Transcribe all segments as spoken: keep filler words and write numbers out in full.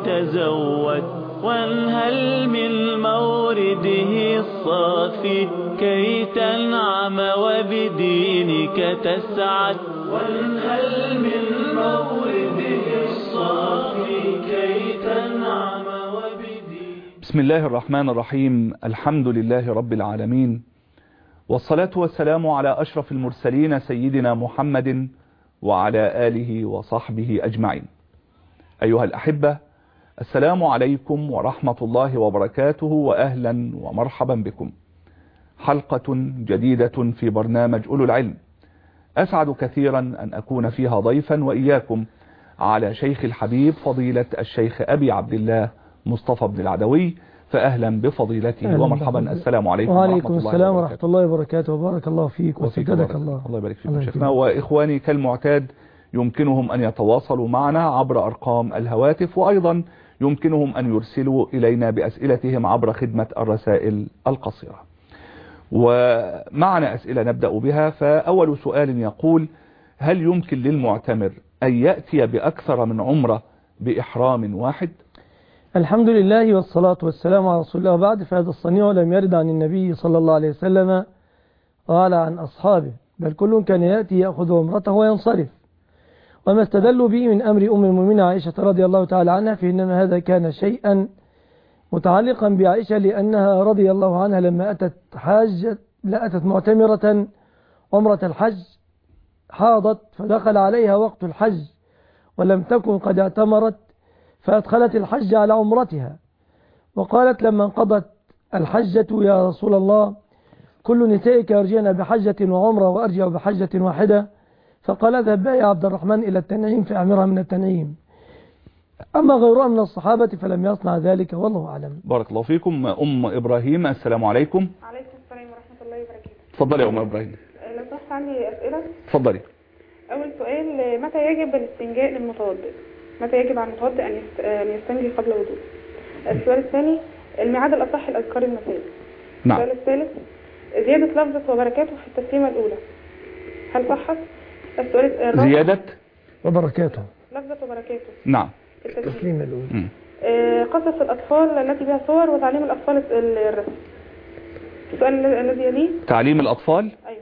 تزود وانهل من مورده الصافي كي تنعم وبدينك تسعد. وانهل من مورده الصافي كي تنعم وبدينك. بسم الله الرحمن الرحيم. الحمد لله رب العالمين، والصلاة والسلام على أشرف المرسلين سيدنا محمد وعلى آله وصحبه أجمعين. أيها الأحبة، السلام عليكم ورحمة الله وبركاته، وأهلا ومرحبا بكم. حلقة جديدة في برنامج أولو العلم. أسعد كثيرا أن أكون فيها ضيفا وإياكم على شيخ الحبيب فضيلة الشيخ أبي عبد الله مصطفى بن العدوي، فأهلا بفضيلته ومرحبا. السلام عليكم وعليكم السلام ورحمة الله وبركاته، وبارك الله فيك وسددك الله. الله يبارك فيكم شيخنا. وإخواني كالمعتاد يمكنهم أن يتواصلوا معنا عبر أرقام الهواتف، وأيضا يمكنهم أن يرسلوا إلينا بأسئلتهم عبر خدمة الرسائل القصيرة. ومعنا أسئلة نبدأ بها. فأول سؤال يقول: هل يمكن للمعتمر أن يأتي بأكثر من عمرة بإحرام واحد؟ الحمد لله والصلاة والسلام على رسول الله، وبعد، فهذا الصنيع لم يرد عن النبي صلى الله عليه وسلم ولا عن أصحابه، بل كل كان يأتي يأخذ عمرته وينصرف. وما استدلوا به من أمر أم المؤمنين عائشة رضي الله تعالى عنها، فإنما هذا كان شيئا متعلقا بعائشة، لأنها رضي الله عنها لما أتت حاجة لأتت معتمرة عمرة الحج حاضت، فدخل عليها وقت الحج ولم تكن قد اعتمرت، فأدخلت الحج على عمرتها، وقالت لما انقضت الحجة: يا رسول الله، كل نسائك يرجعن بحجة وعمرة وأرجع بحجة واحدة. فقال: اذهب يا عبد الرحمن إلى التنعيم فأعمرها من التنعيم. أما غيرها من الصحابة فلم يصنع ذلك، والله أعلم. بارك الله فيكم. أم إبراهيم، السلام عليكم. عليكم السلام ورحمة الله وبركاته. تفضلي يا أم إبراهيم. لو سمحت عندي أسئلة. تفضلي. أول سؤال: متى يجب الاستنجاء للمتوضئ؟ متى يجب على المتوضئ أن يستنجي قبل الوضوء؟ السؤال الثاني: الميعاد الأصح لأذكار المساء. نعم. السؤال الثالث: زيادة لفظة وبركاته في التسليمة الأولى، هل صحت؟ السؤال الرابع: زيادة وبركاته لفظة وبركاته. نعم. التسليمة الأولى. آه قصص الأطفال التي بها صور وتعليم الأطفال الرسم. السؤال الذي يليه: تعليم الأطفال. أيوة.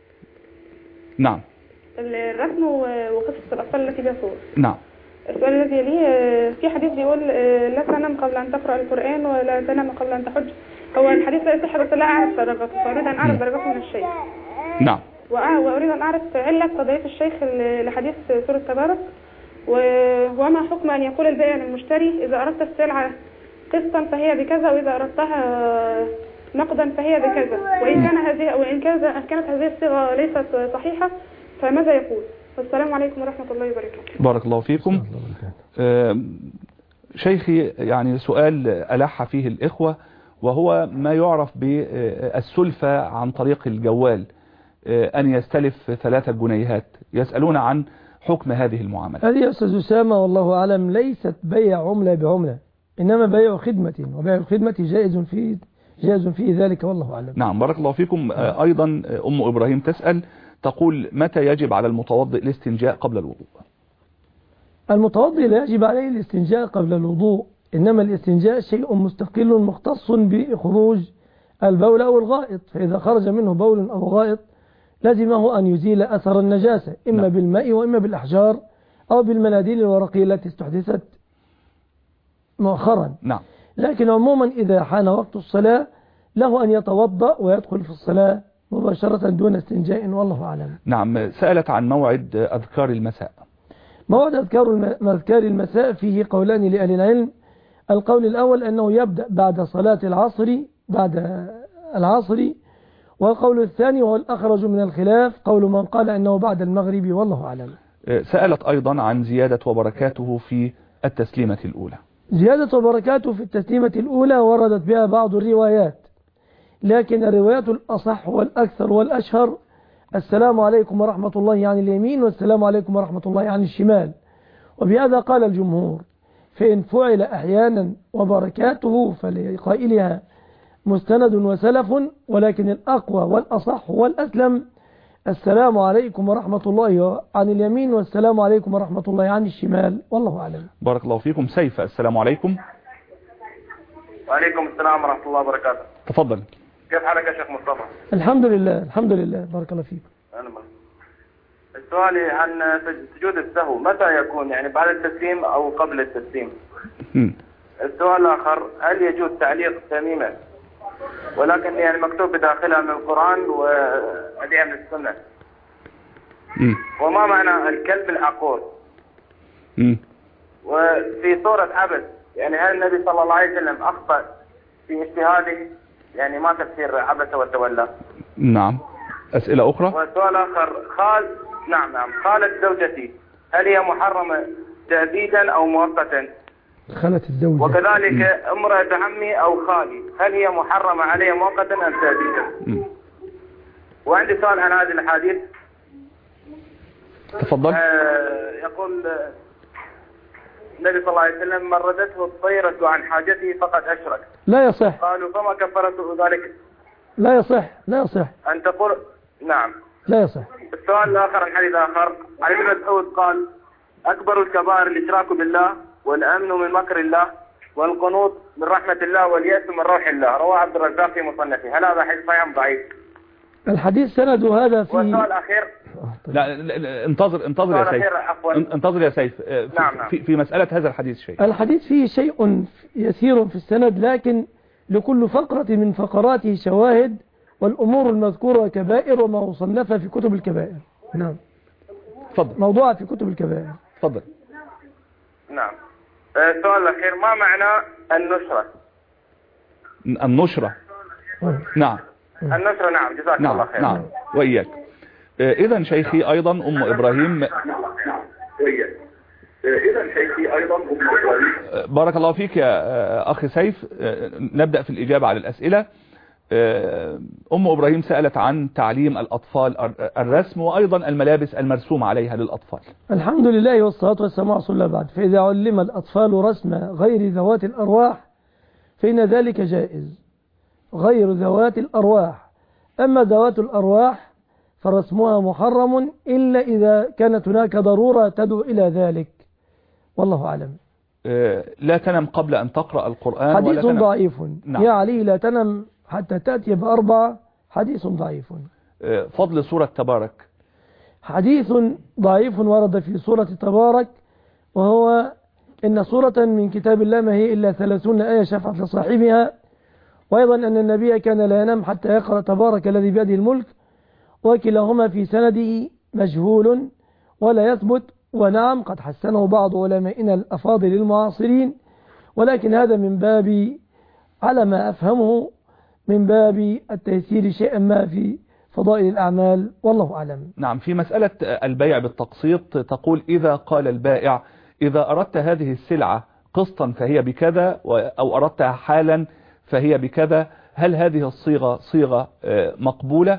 نعم. الرسم وقصص الأطفال التي بها صور. نعم. السؤال الذي يليه: في حديث بيقول لا تنام قبل أن تقرأ القرآن ولا تنام قبل أن تحج. هو الحديث لا يصح، بس لا أعرف درجته، فأريد أن أعرف درجته من الشيخ. نعم. وأريد أن أعرف علة تضعيف الشيخ لحديث سورة تبارك، وما حكم أن يقول البائع للمشتري: إذا أردت السلعة قسطا فهي بكذا، وإذا أردتها نقدا فهي بكذا، وإن كان هذه وإن كانت هذه الصيغة ليست صحيحة فماذا يقول؟ والسلام عليكم ورحمة الله وبركاته. بارك الله فيكم. آه شيخي، يعني سؤال ألح فيه الإخوة، وهو ما يعرف بالسلفة عن طريق الجوال، أن يستلف ثلاثة جنيهات. يسألون عن حكم هذه المعاملة. هذه يا أستاذ أسامة والله أعلم ليست بيع عملة بعملة، إنما بيع خدمة، وبيع الخدمة جائز في جائز في ذلك، والله أعلم. نعم. بارك الله فيكم. أيضا أم إبراهيم تسأل، تقول: متى يجب على المتوضئ الاستنجاء قبل الوضوء؟ المتوضئ لا يجب عليه الاستنجاء قبل الوضوء، إنما الاستنجاء شيء مستقل مختص بخروج البول أو الغائط، فإذا خرج منه بول أو غائط لازمه أن يزيل أثر النجاسة، إما نعم. بالماء وإما بالأحجار أو بالمناديل الورقية التي استحدثت مؤخرا. نعم. لكن عموما إذا حان وقت الصلاة له أن يتوضأ ويدخل في الصلاة مباشرة دون استنجاء، والله أعلم. نعم. سألت عن موعد أذكار المساء. موعد أذكار أذكار المساء فيه قولان لأهل العلم. القول الأول أنه يبدأ بعد صلاة العصر بعد العصر، والقول الثاني وهو الأخرج من الخلاف قول من قال أنه بعد المغرب، والله أعلم. سألت أيضا عن زيادة وبركاته في التسليمة الأولى. زيادة وبركاته في التسليمة الأولى وردت بها بعض الروايات، لكن الروايات الأصح والأكثر والأشهر: السلام عليكم ورحمة الله عن اليمين، والسلام عليكم ورحمة الله عن الشمال. وبهذا قال الجمهور، فإن فعل أحيانا وبركاته فلقائلها مستند وسلف، ولكن الأقوى والأصح والأسلم السلام عليكم ورحمة الله عن اليمين والسلام عليكم ورحمة الله عن الشمال، والله أعلم. بارك الله فيكم. سيف، السلام عليكم. وعليكم السلام ورحمة الله وبركاته. تفضل. كيف حالك يا شيخ مصطفى؟ الحمد لله الحمد لله، بارك الله فيك. السؤال عن سجود السهو متى يكون، يعني بعد التسليم أو قبل التسليم؟ م. السؤال الآخر، هل يجوز تعليق تميمة ولكن يعني مكتوب بداخلها من القرآن وهديها من السنة؟ م. وما معنى الكلب العقور؟ م. وفي سورة عبس، يعني هل النبي صلى الله عليه وسلم أخطأ في اجتهاده، يعني ما تفسير عبس وتولى؟ نعم. أسئلة أخرى. وسؤال آخر، خال نعم نعم خالة زوجتي هل هي محرمة تأبيدا أو مؤقتا؟ خالة الزوجة. وكذلك امرأة عمي أو خالي هل هي محرمة علي مؤقتا أم تأبيدا؟ وعندي سؤال عن هذه الحديث. تفضل. آه يقول النبي صلى الله عليه وسلم من ردته الطيرة عن حاجته فقد أشرك. لا يصح. قالوا فما كفرته ذلك؟ لا يصح لا يصح أن تقول نعم. لا يصح. السؤال الآخر عن حديث آخر، علي بن مسعود قال أكبر الكبائر الإشراك بالله والأمن من مكر الله والقنوط من رحمة الله واليأس من روح الله، رواه عبد الرزاق في مصنفه، هل هذا حديث صحيح ضعيف؟ الحديث سند هذا في. والسؤال الأخير. لا, لا انتظر انتظر يا سيف. انتظر يا سيف. في, نعم نعم. في, في مسألة هذا الحديث شيء. الحديث فيه شيء يسير في السند، لكن لكل فقرة من فقراته شواهد، والأمور المذكورة كبائر وما مصنفة في كتب الكبائر. نعم. تفضل. موضوعة في كتب الكبائر. تفضل. نعم. السؤال الأخير، ما معنى النشرة؟ النشرة. نعم. النشرة نعم. جزاك نعم. الله خير. نعم. وإياك. إذا شيخي أيضا أم إبراهيم. إذا شيخي أيضا أم إبراهيم. بارك الله فيك يا أخي سيف. نبدأ في الإجابة على الأسئلة. أم إبراهيم سألت عن تعليم الأطفال الرسم وأيضا الملابس المرسومة عليها للأطفال. الحمد لله والصلاة والسلام على رسول الله. بعد، فإذا علم الأطفال رسم غير ذوات الأرواح فإن ذلك جائز، غير ذوات الأرواح. أما ذوات الأرواح فرسمها محرم إلا إذا كانت هناك ضرورة تدعو إلى ذلك، والله أعلم. لا تنم قبل أن تقرأ القرآن. حديث ولا ضعيف. نعم. يا علي لا تنم حتى تأتي بأربعة، حديث ضعيف. فضل سورة تبارك. حديث ضعيف ورد في سورة تبارك، وهو إن سورة من كتاب الله ما هي إلا ثلاثون آية شفعت لصاحبها، وأيضا أن النبي كان لا ينام حتى يقرأ تبارك الذي بيده الملك، وكلاهما في سنده مجهول ولا يثبت. ونعم قد حسنه بعض علمائنا الأفاضل المعاصرين، ولكن هذا من باب، على ما أفهمه، من باب التيسير شيئا ما في فضائل الأعمال، والله أعلم. نعم. في مسألة البيع بالتقسيط تقول إذا قال البائع إذا أردت هذه السلعة قسطا فهي بكذا، أو أردتها حالا فهي بكذا، هل هذه الصيغة صيغة مقبولة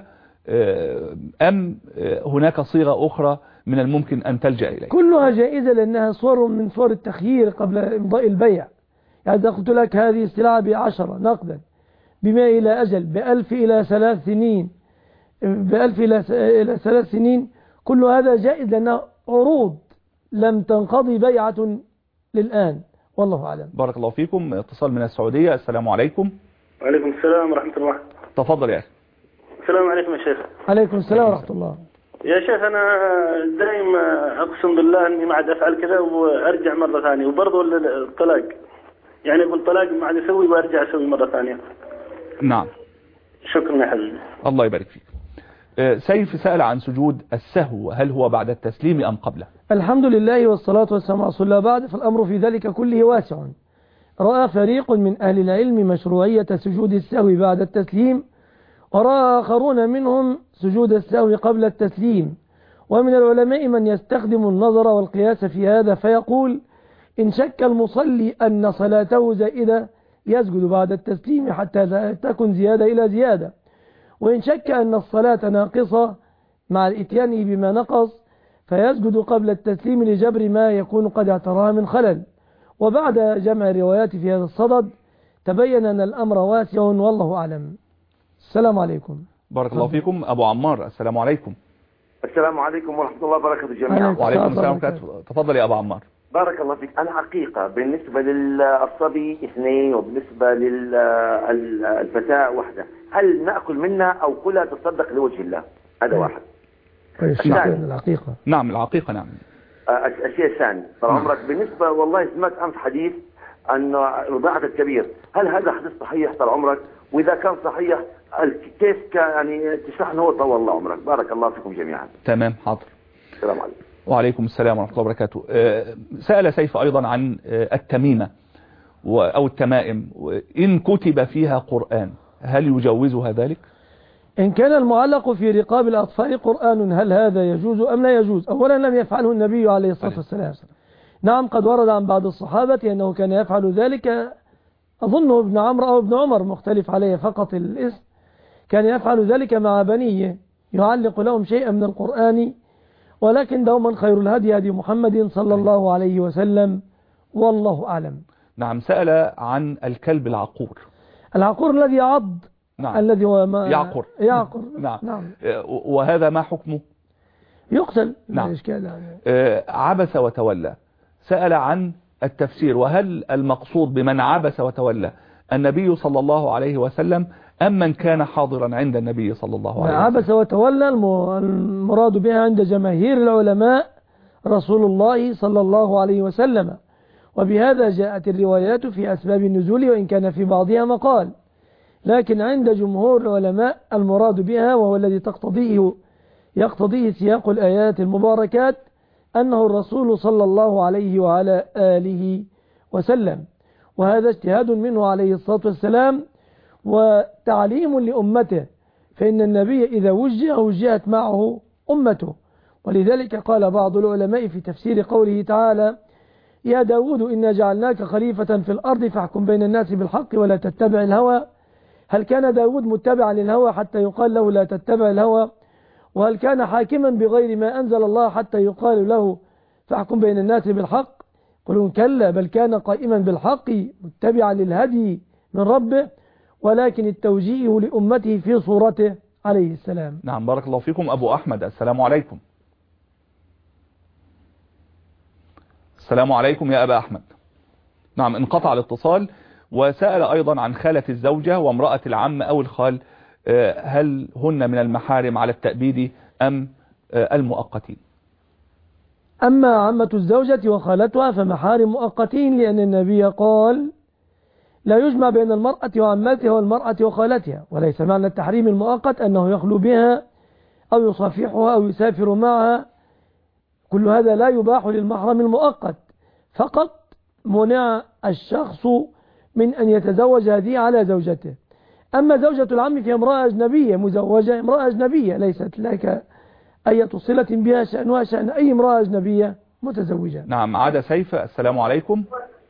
أم هناك صيغة أخرى من الممكن أن تلجأ إليه؟ كلها جائزة، لأنها صور من صور التخيير قبل إمضاء البيع. يعني إذا قلت لك هذه السلعة بعشرة نقدا، بمئة إلى أجل، بألف إلى ثلاث سنين، بألف إلى ثلاث سنين، كل هذا جائز لأنها عروض لم تنقضي بيعة للآن، والله أعلم. بارك الله فيكم. اتصال من السعودية. السلام عليكم. وعليكم السلام ورحمة الله. تفضل يا أخي. السلام عليكم يا شيخ. عليكم السلام ورحمة الله. يا شيخ أنا دائما أقسم بالله أني ما عاد أفعل كذا وأرجع مرة ثانية، وبرضه الطلاق، يعني بالطلاق ما عاد أسوي وأرجع أسوي مرة ثانية. نعم. شكرا يا حبيبي. الله يبارك فيك. سيف سأل عن سجود السهو، هل هو بعد التسليم أم قبله؟ الحمد لله والصلاة والسلام على رسول الله. بعد، فالأمر في ذلك كله واسع. رأى فريق من أهل العلم مشروعية سجود السهو بعد التسليم، ورأى آخرون منهم سجود السهو قبل التسليم. ومن العلماء من يستخدم النظر والقياس في هذا، فيقول إن شك المصلي أن صلاته زائدة يسجد بعد التسليم حتى لا تكن زيادة إلى زيادة، وإن شك أن الصلاة ناقصة مع الإتيان بما نقص فيسجد قبل التسليم لجبر ما يكون قد اعتراه من خلل. وبعد جمع الروايات في هذا الصدد تبين أن الأمر واسع، والله أعلم. السلام عليكم. بارك الله فيكم. أبو عمار، السلام عليكم. السلام عليكم ورحمة الله وبركاته جميعا. وعليكم السلام ورحمة الله. تفضل يا أبو عمار. بارك الله فيك. أنا حقيقة بالنسبة للصبي اثنين وبالنسبة للفتاة واحدة، هل نأكل منها أو كلها تصدق لوجه الله؟ هذا واحد. العقيقة. نعم العقيقة. نعم. الشيء الثاني طال عمرك، بالنسبة والله سمعت أمس حديث أن رضاعة الكبير، هل هذا حديث صحيح طال عمرك؟ وإذا كان صحيح كيف يعني تشرح أنه طول الله عمرك؟ بارك الله فيكم جميعا. تمام حاضر. السلام عليكم. وعليكم السلام ورحمة الله وبركاته. سأل سيف أيضا عن التميمة أو التمائم، إن كتب فيها قرآن هل يجوزها ذلك؟ إن كان المعلق في رقاب الأطفال قرآن هل هذا يجوز أم لا يجوز؟ أولا لم يفعله النبي عليه الصلاة والسلام. نعم قد ورد عن بعض الصحابة أنه كان يفعل ذلك، أظنه ابن عمرو أو ابن عمر مختلف عليه فقط الاسم، كان يفعل ذلك مع بنيه يعلق لهم شيئا من القرآن، ولكن دوما خير الهدي هدي محمد صلى الله عليه وسلم والله أعلم. نعم. سأل عن الكلب العقور. العقور الذي يعض. نعم. الذي هو ما يعقر. يعقر. نعم. نعم. وهذا ما حكمه؟ يقتل. نعم. يعني. عبس وتولى. سأل عن التفسير، وهل المقصود بمن عبس وتولى النبي صلى الله عليه وسلم أم من كان حاضرا عند النبي صلى الله عليه وسلم؟ عبس وتولى المراد بها عند جماهير العلماء رسول الله صلى الله عليه وسلم، وبهذا جاءت الروايات في أسباب النزول وإن كان في بعضها مقال، لكن عند جمهور العلماء المراد بها وهو الذي تقتضيه يقتضيه سياق الآيات المباركات أنه الرسول صلى الله عليه وعلى آله وسلم، وهذا اجتهاد منه عليه الصلاة والسلام وتعليم لأمته، فإن النبي إذا وجه وجهت معه أمته. ولذلك قال بعض العلماء في تفسير قوله تعالى: يا داود إنا جعلناك خليفة في الأرض فاحكم بين الناس بالحق ولا تتبع الهوى. هل كان داود متبعا للهوى حتى يقال له لا تتبع الهوى؟ وهل كان حاكما بغير ما أنزل الله حتى يقال له فاحكم بين الناس بالحق؟ قلون كلا، بل كان قائما بالحق متبعا للهدي من ربه، ولكن التوجيه لأمته في صورته عليه السلام. نعم بارك الله فيكم. أبو أحمد السلام عليكم. السلام عليكم يا أبا أحمد. نعم انقطع الاتصال. وسأل أيضا عن خالة الزوجة وامرأة العم أو الخال، هل هن من المحارم على التأبيد أم المؤقتين؟ أما عمة الزوجة وخالتها فمحارم مؤقتين، لأن النبي قال: لا يجمع بين المرأة وعمتها والمرأة وخالتها. وليس معنى التحريم المؤقت أنه يخلو بها أو يصافحها أو يسافر معها، كل هذا لا يباح للمحرم المؤقت، فقط منع الشخص من أن يتزوج هذه على زوجته. أما زوجة العم فهي امرأة أجنبية مزوجة، امرأة أجنبية ليست لك أي صلة بها شأنها شأن أي امرأة أجنبية متزوجة. نعم. عاد سيف السلام عليكم.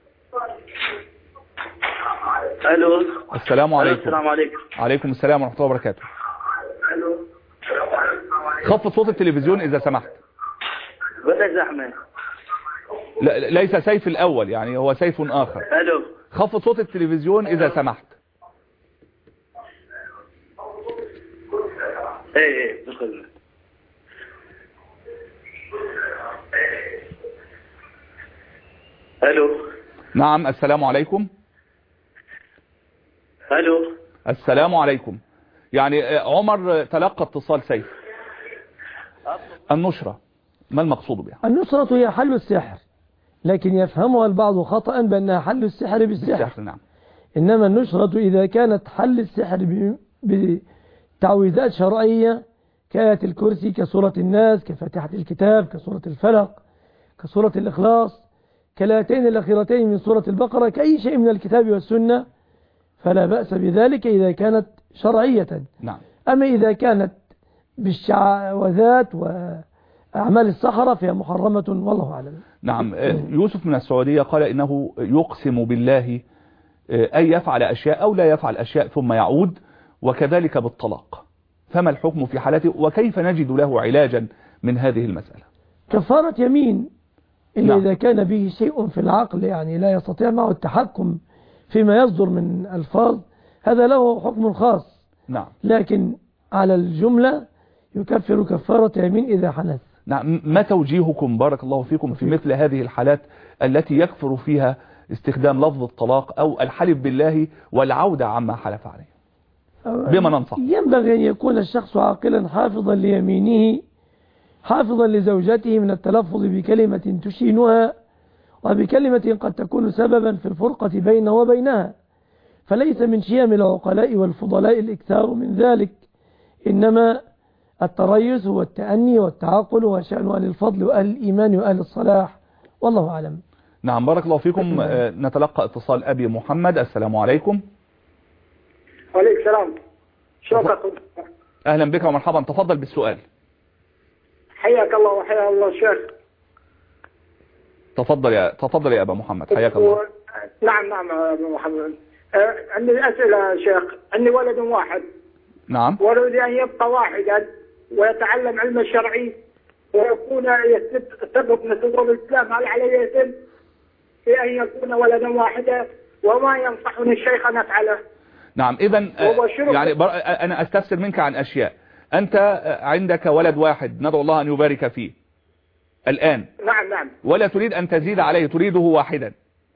الو. السلام عليكم. السلام عليكم. عليكم السلام ورحمة الله وبركاته. الو. خفض صوت التلفزيون إذا سمحت. ولا زحمة. لا ليس سيف الأول، يعني هو سيف آخر. الو. خفض صوت التلفزيون إذا سمحت. ايه ايه دخلنا. الو. نعم السلام عليكم. الو. السلام عليكم. يعني عمر تلقى اتصال سيف. النشرة ما المقصود بها؟ النشرة هي حل السحر، لكن يفهمها البعض خطأ بأنها حل السحر بالسحر. بالسحر نعم. إنما النشرة إذا كانت حل السحر بتعويذات شرعية كآية الكرسي، كسورة الناس، كفاتحة الكتاب، كسورة الفلق، كسورة الإخلاص، كالآيتين الأخيرتين من سورة البقرة، كأي شيء من الكتاب والسنة، فلا بأس بذلك إذا كانت شرعية. نعم. أما إذا كانت بالشعوذات وأعمال السحرة فهي محرمة والله أعلم. نعم. يوسف من السعودية قال إنه يقسم بالله أن يفعل أشياء أو لا يفعل أشياء ثم يعود، وكذلك بالطلاق، فما الحكم في حالته وكيف نجد له علاجا من هذه المسألة؟ كفارة يمين إلا نعم. إذا كان به شيء في العقل، يعني لا يستطيع معه التحكم فيما يصدر من ألفاظ، هذا له حكم خاص. نعم. لكن على الجملة يكفر كفارة يمين إذا حنث. نعم، ما توجيهكم بارك الله فيكم في مثل هذه الحالات التي يكفر فيها استخدام لفظ الطلاق أو الحلف بالله والعودة عما حلف عليه؟ بما ننصح؟ ينبغي أن يكون الشخص عاقلا حافظا ليمينه، حافظا لزوجته من التلفظ بكلمة تشينها وبكلمة قد تكون سببا في الفرقة بينه وبينها، فليس من شيم العقلاء والفضلاء الإكثار من ذلك، إنما التريث والتأني والتعقل وشأن أهل الفضل وأهل الإيمان وأهل الصلاح، والله أعلم. نعم، بارك الله فيكم. نتلقى اتصال أبي محمد. السلام عليكم. وعليكم السلام. شكرا. أهلا بك ومرحبا، تفضل بالسؤال. حياك الله وحيا الله الشيخ. تفضل يا تفضل يا أبا محمد، حياك الله. نعم نعم يا أبا محمد. أه عندي أسئلة يا شيخ. عندي ولد واحد. نعم. ولد أن يبقى واحدا ويتعلم علم الشرعي ويكون يستبق من صدور الإسلام، هل عليه يتم في أن يكون ولدا واحدا وما ينصحني الشيخ أن أفعله؟ نعم، إذا يعني أنا أستفسر منك عن أشياء. أنت عندك ولد واحد ندعو الله أن يبارك فيه الآن. نعم نعم. ولا تريد أن تزيد عليه، تريده واحدا.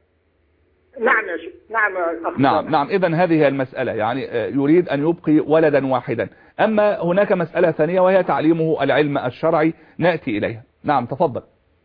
نعم يا شيخ. نعم أخبار. نعم نعم. إذا هذه هي المسألة، يعني يريد أن يبقي ولدا واحدا. أما هناك مسألة ثانية وهي تعليمه العلم الشرعي، نأتي إليها. نعم تفضل.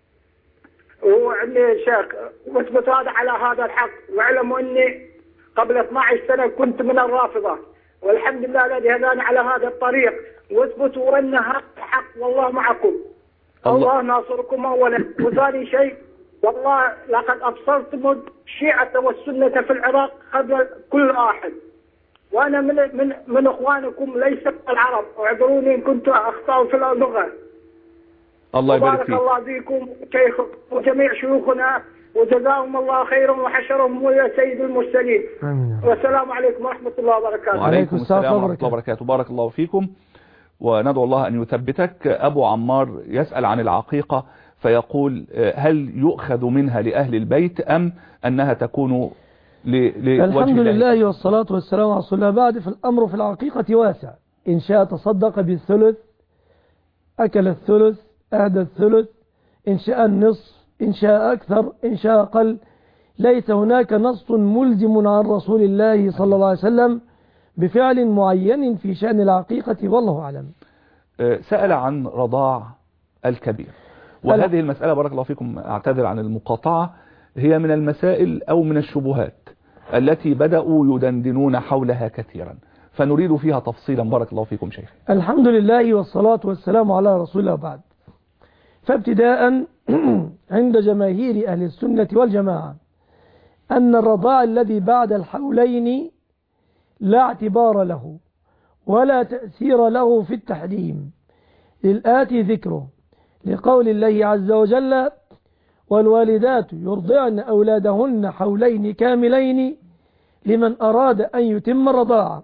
وعندي يا شيخ واثبت هذا على هذا الحق، واعلموا أني قبل اثنتي عشرة سنة كنت من الرافضة، والحمد لله الذي هداني على هذا الطريق، واثبتوا أن هذا الحق والله معكم. الله, الله ناصركم أولا. وثاني شيء والله لقد أبصرتم الشيعة والسنة في العراق قبل كل أحد، وأنا من من من إخوانكم ليس العرب، واعذروني إن كنت أخطأ في اللغة. الله يبارك فيك. بارك الله فيكم شيخ وجميع شيوخنا، وجزاهم الله خيرا وحشرهم ويا سيد المرسلين. آمين. والسلام عليكم ورحمة الله وبركاته. وعليكم السلام ورحمة الله وبركاته. بارك الله فيكم وندعو الله أن يثبتك. أبو عمار يسأل عن العقيقة فيقول هل يؤخذ منها لأهل البيت أم أنها تكون لوجه الحمد لله والصلاة والسلام على رسول الله. بعد في الأمر في العقيقة واسع، إن شاء تصدق بالثلث أكل الثلث أهدى الثلث، إن شاء النصف، إن شاء أكثر، إن شاء أقل. ليس هناك نص ملزم عن رسول الله صلى الله عليه وسلم بفعل معين في شأن العقيقة، والله أعلم. سأل عن رضاع الكبير، وهذه المسألة بارك الله فيكم أعتذر عن المقاطعة، هي من المسائل أو من الشبهات التي بدأوا يدندنون حولها كثيرا، فنريد فيها تفصيلا بارك الله فيكم شيخ. الحمد لله والصلاة والسلام على رسول الله. بعد فابتداء عند جماهير أهل السنة والجماعة أن الرضاع الذي بعد الحولين لا اعتبار له ولا تأثير له في التحريم، للآتي ذكره، لقول الله عز وجل: والوالدات يرضعن أولادهن حولين كاملين لمن أراد أن يتم الرضاعة.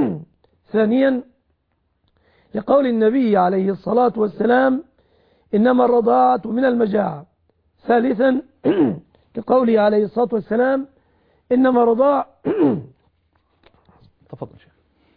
ثانيا لقول النبي عليه الصلاة والسلام: إنما الرضاعة من المجاعة. ثالثا لقوله عليه الصلاة والسلام: إنما الرضاع تفضل شيخ.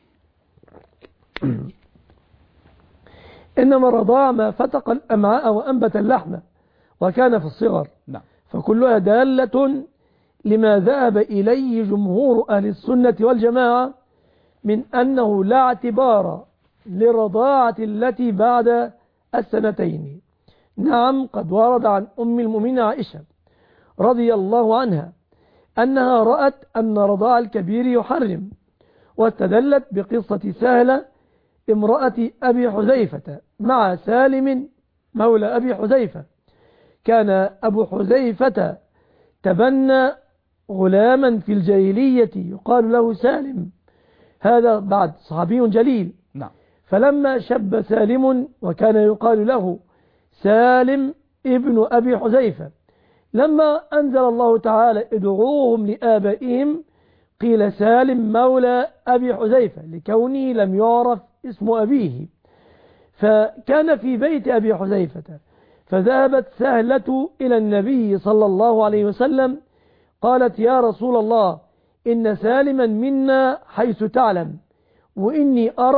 إنما الرضاع ما فتق الأمعاء وأنبت اللحم وكان في الصغر. نعم. فكلها دالة لما ذهب إليه جمهور أهل السنة والجماعة من أنه لا اعتبار للرضاعة التي بعد السنتين. نعم، قد ورد عن أم المؤمنين عائشة رضي الله عنها أنها رأت أن رضاع الكبير يحرم، واستدلت بقصة سهلة امرأة أبي حذيفة مع سالم مولى أبي حذيفة. كان أبو حذيفة تبنى غلاما في الجاهلية يقال له سالم، هذا بعد صحابي جليل. نعم. فلما شب سالم وكان يقال له سالم ابن أبي حذيفة، لما أنزل الله تعالى ادعوهم لآبائهم قيل سالم مولى أبي حذيفة لكونه لم يعرف اسم أبيه، فكان في بيت أبي حذيفة. فذهبت سهلة إلى النبي صلى الله عليه وسلم قالت: يا رسول الله، إن سالما منا حيث تعلم، وإني أرى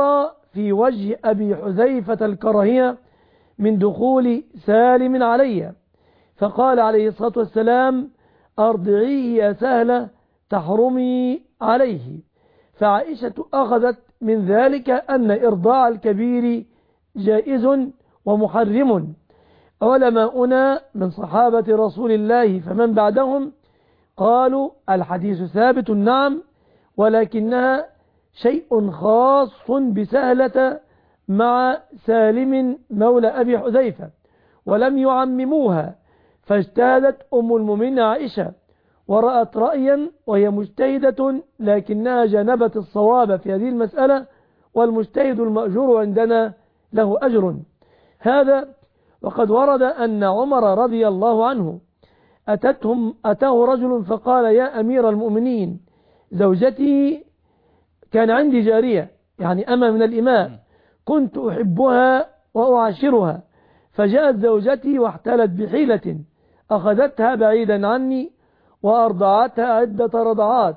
في وجه أبي حذيفة الكراهية من دخول سالم علي، فقال عليه الصلاة والسلام: أرضعيه يا سهلة تحرمي عليه. فعائشة أخذت من ذلك أن إرضاع الكبير جائز ومحرم. علماؤنا من صحابة رسول الله فمن بعدهم قالوا الحديث ثابت نعم، ولكنها شيء خاص بسهلة مع سالم مولى أبي حذيفة، ولم يعمموها. فاجتهدت أم المؤمنين عائشة ورأت رأيا وهي مجتهدة، لكنها جانبت الصواب في هذه المسألة، والمجتهد المأجور عندنا له أجر. هذا وقد ورد أن عمر رضي الله عنه أتتهم أتاه رجل فقال: يا أمير المؤمنين، زوجتي كان عندي جارية يعني أما من الإماء، كنت أحبها وأعاشرها، فجاءت زوجتي واحتلت بحيلة، أخذتها بعيدا عني وأرضعتها عدة رضعات،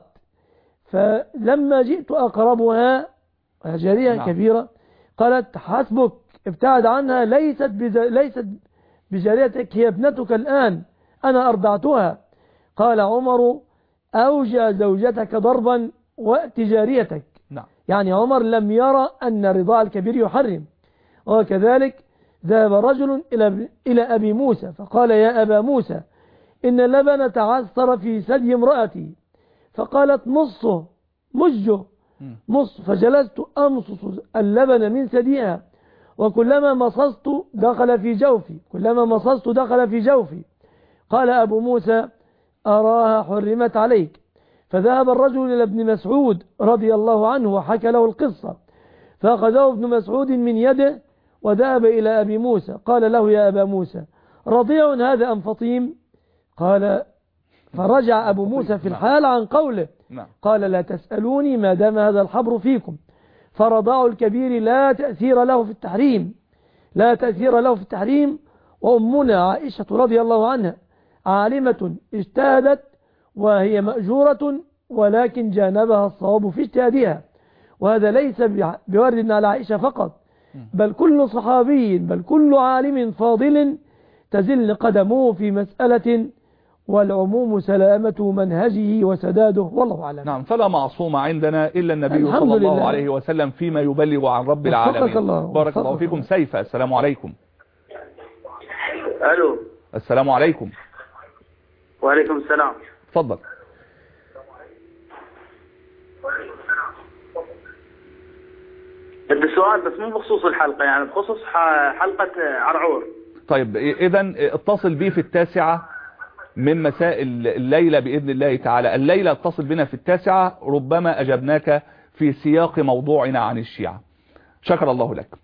فلما جئت أقربها جارية نعم. كبيرة، قالت: حسبك، ابتعد عنها، ليست بز... ليست بجاريتك، هي ابنتك الآن، أنا أرضعتها. قال عمر: أوجع زوجتك ضربا وأت جاريتك. نعم. يعني عمر لم يرى أن رضاع الكبير يحرم. وكذلك ذهب رجل إلى إلى أبي موسى فقال: يا أبا موسى، إن اللبن تعثر في ثدي امرأتي، فقالت: مصه مجه مص، فجلست أمصص اللبن من ثديها، وكلما مصصت دخل في جوفي كلما مصصت دخل في جوفي. قال أبو موسى: أراها حرمت عليك. فذهب الرجل إلى ابن مسعود رضي الله عنه وحكى له القصة، فأخذه ابن مسعود من يده وذهب إلى أبي موسى، قال له: يا أبا موسى، رضيع هذا أم فطيم؟ قال فرجع أبو موسى في الحال عن قوله، قال: لا تسألوني ما دام هذا الحبر فيكم، فرضاع الكبير لا تأثير له في التحريم لا تأثير له في التحريم. وأمنا عائشة رضي الله عنها عالمة اجتهدت وهي مأجورة، ولكن جانبها الصواب في اجتهادها، وهذا ليس بورد على عائشة فقط، بل كل صحابي بل كل عالم فاضل تزل قدمه في مسألة، والعموم سلامة منهجه وسداده، والله أعلم. نعم، فلا معصوم عندنا إلا النبي صلى الله لله. عليه وسلم فيما يبلغ عن رب العالمين. الله. بارك الله فيكم. سيفة، السلام عليكم. ألو. السلام عليكم. وعليكم السلام. تفضل. بدي سؤال بس مو بخصوص الحلقة، يعني بخصوص حلقة عرعور. طيب إذن اتصل بي في التاسعة من مساء الليلة بإذن الله تعالى. الليلة اتصل بنا في التاسعة، ربما أجبناك في سياق موضوعنا عن الشيعة. شكر الله لك.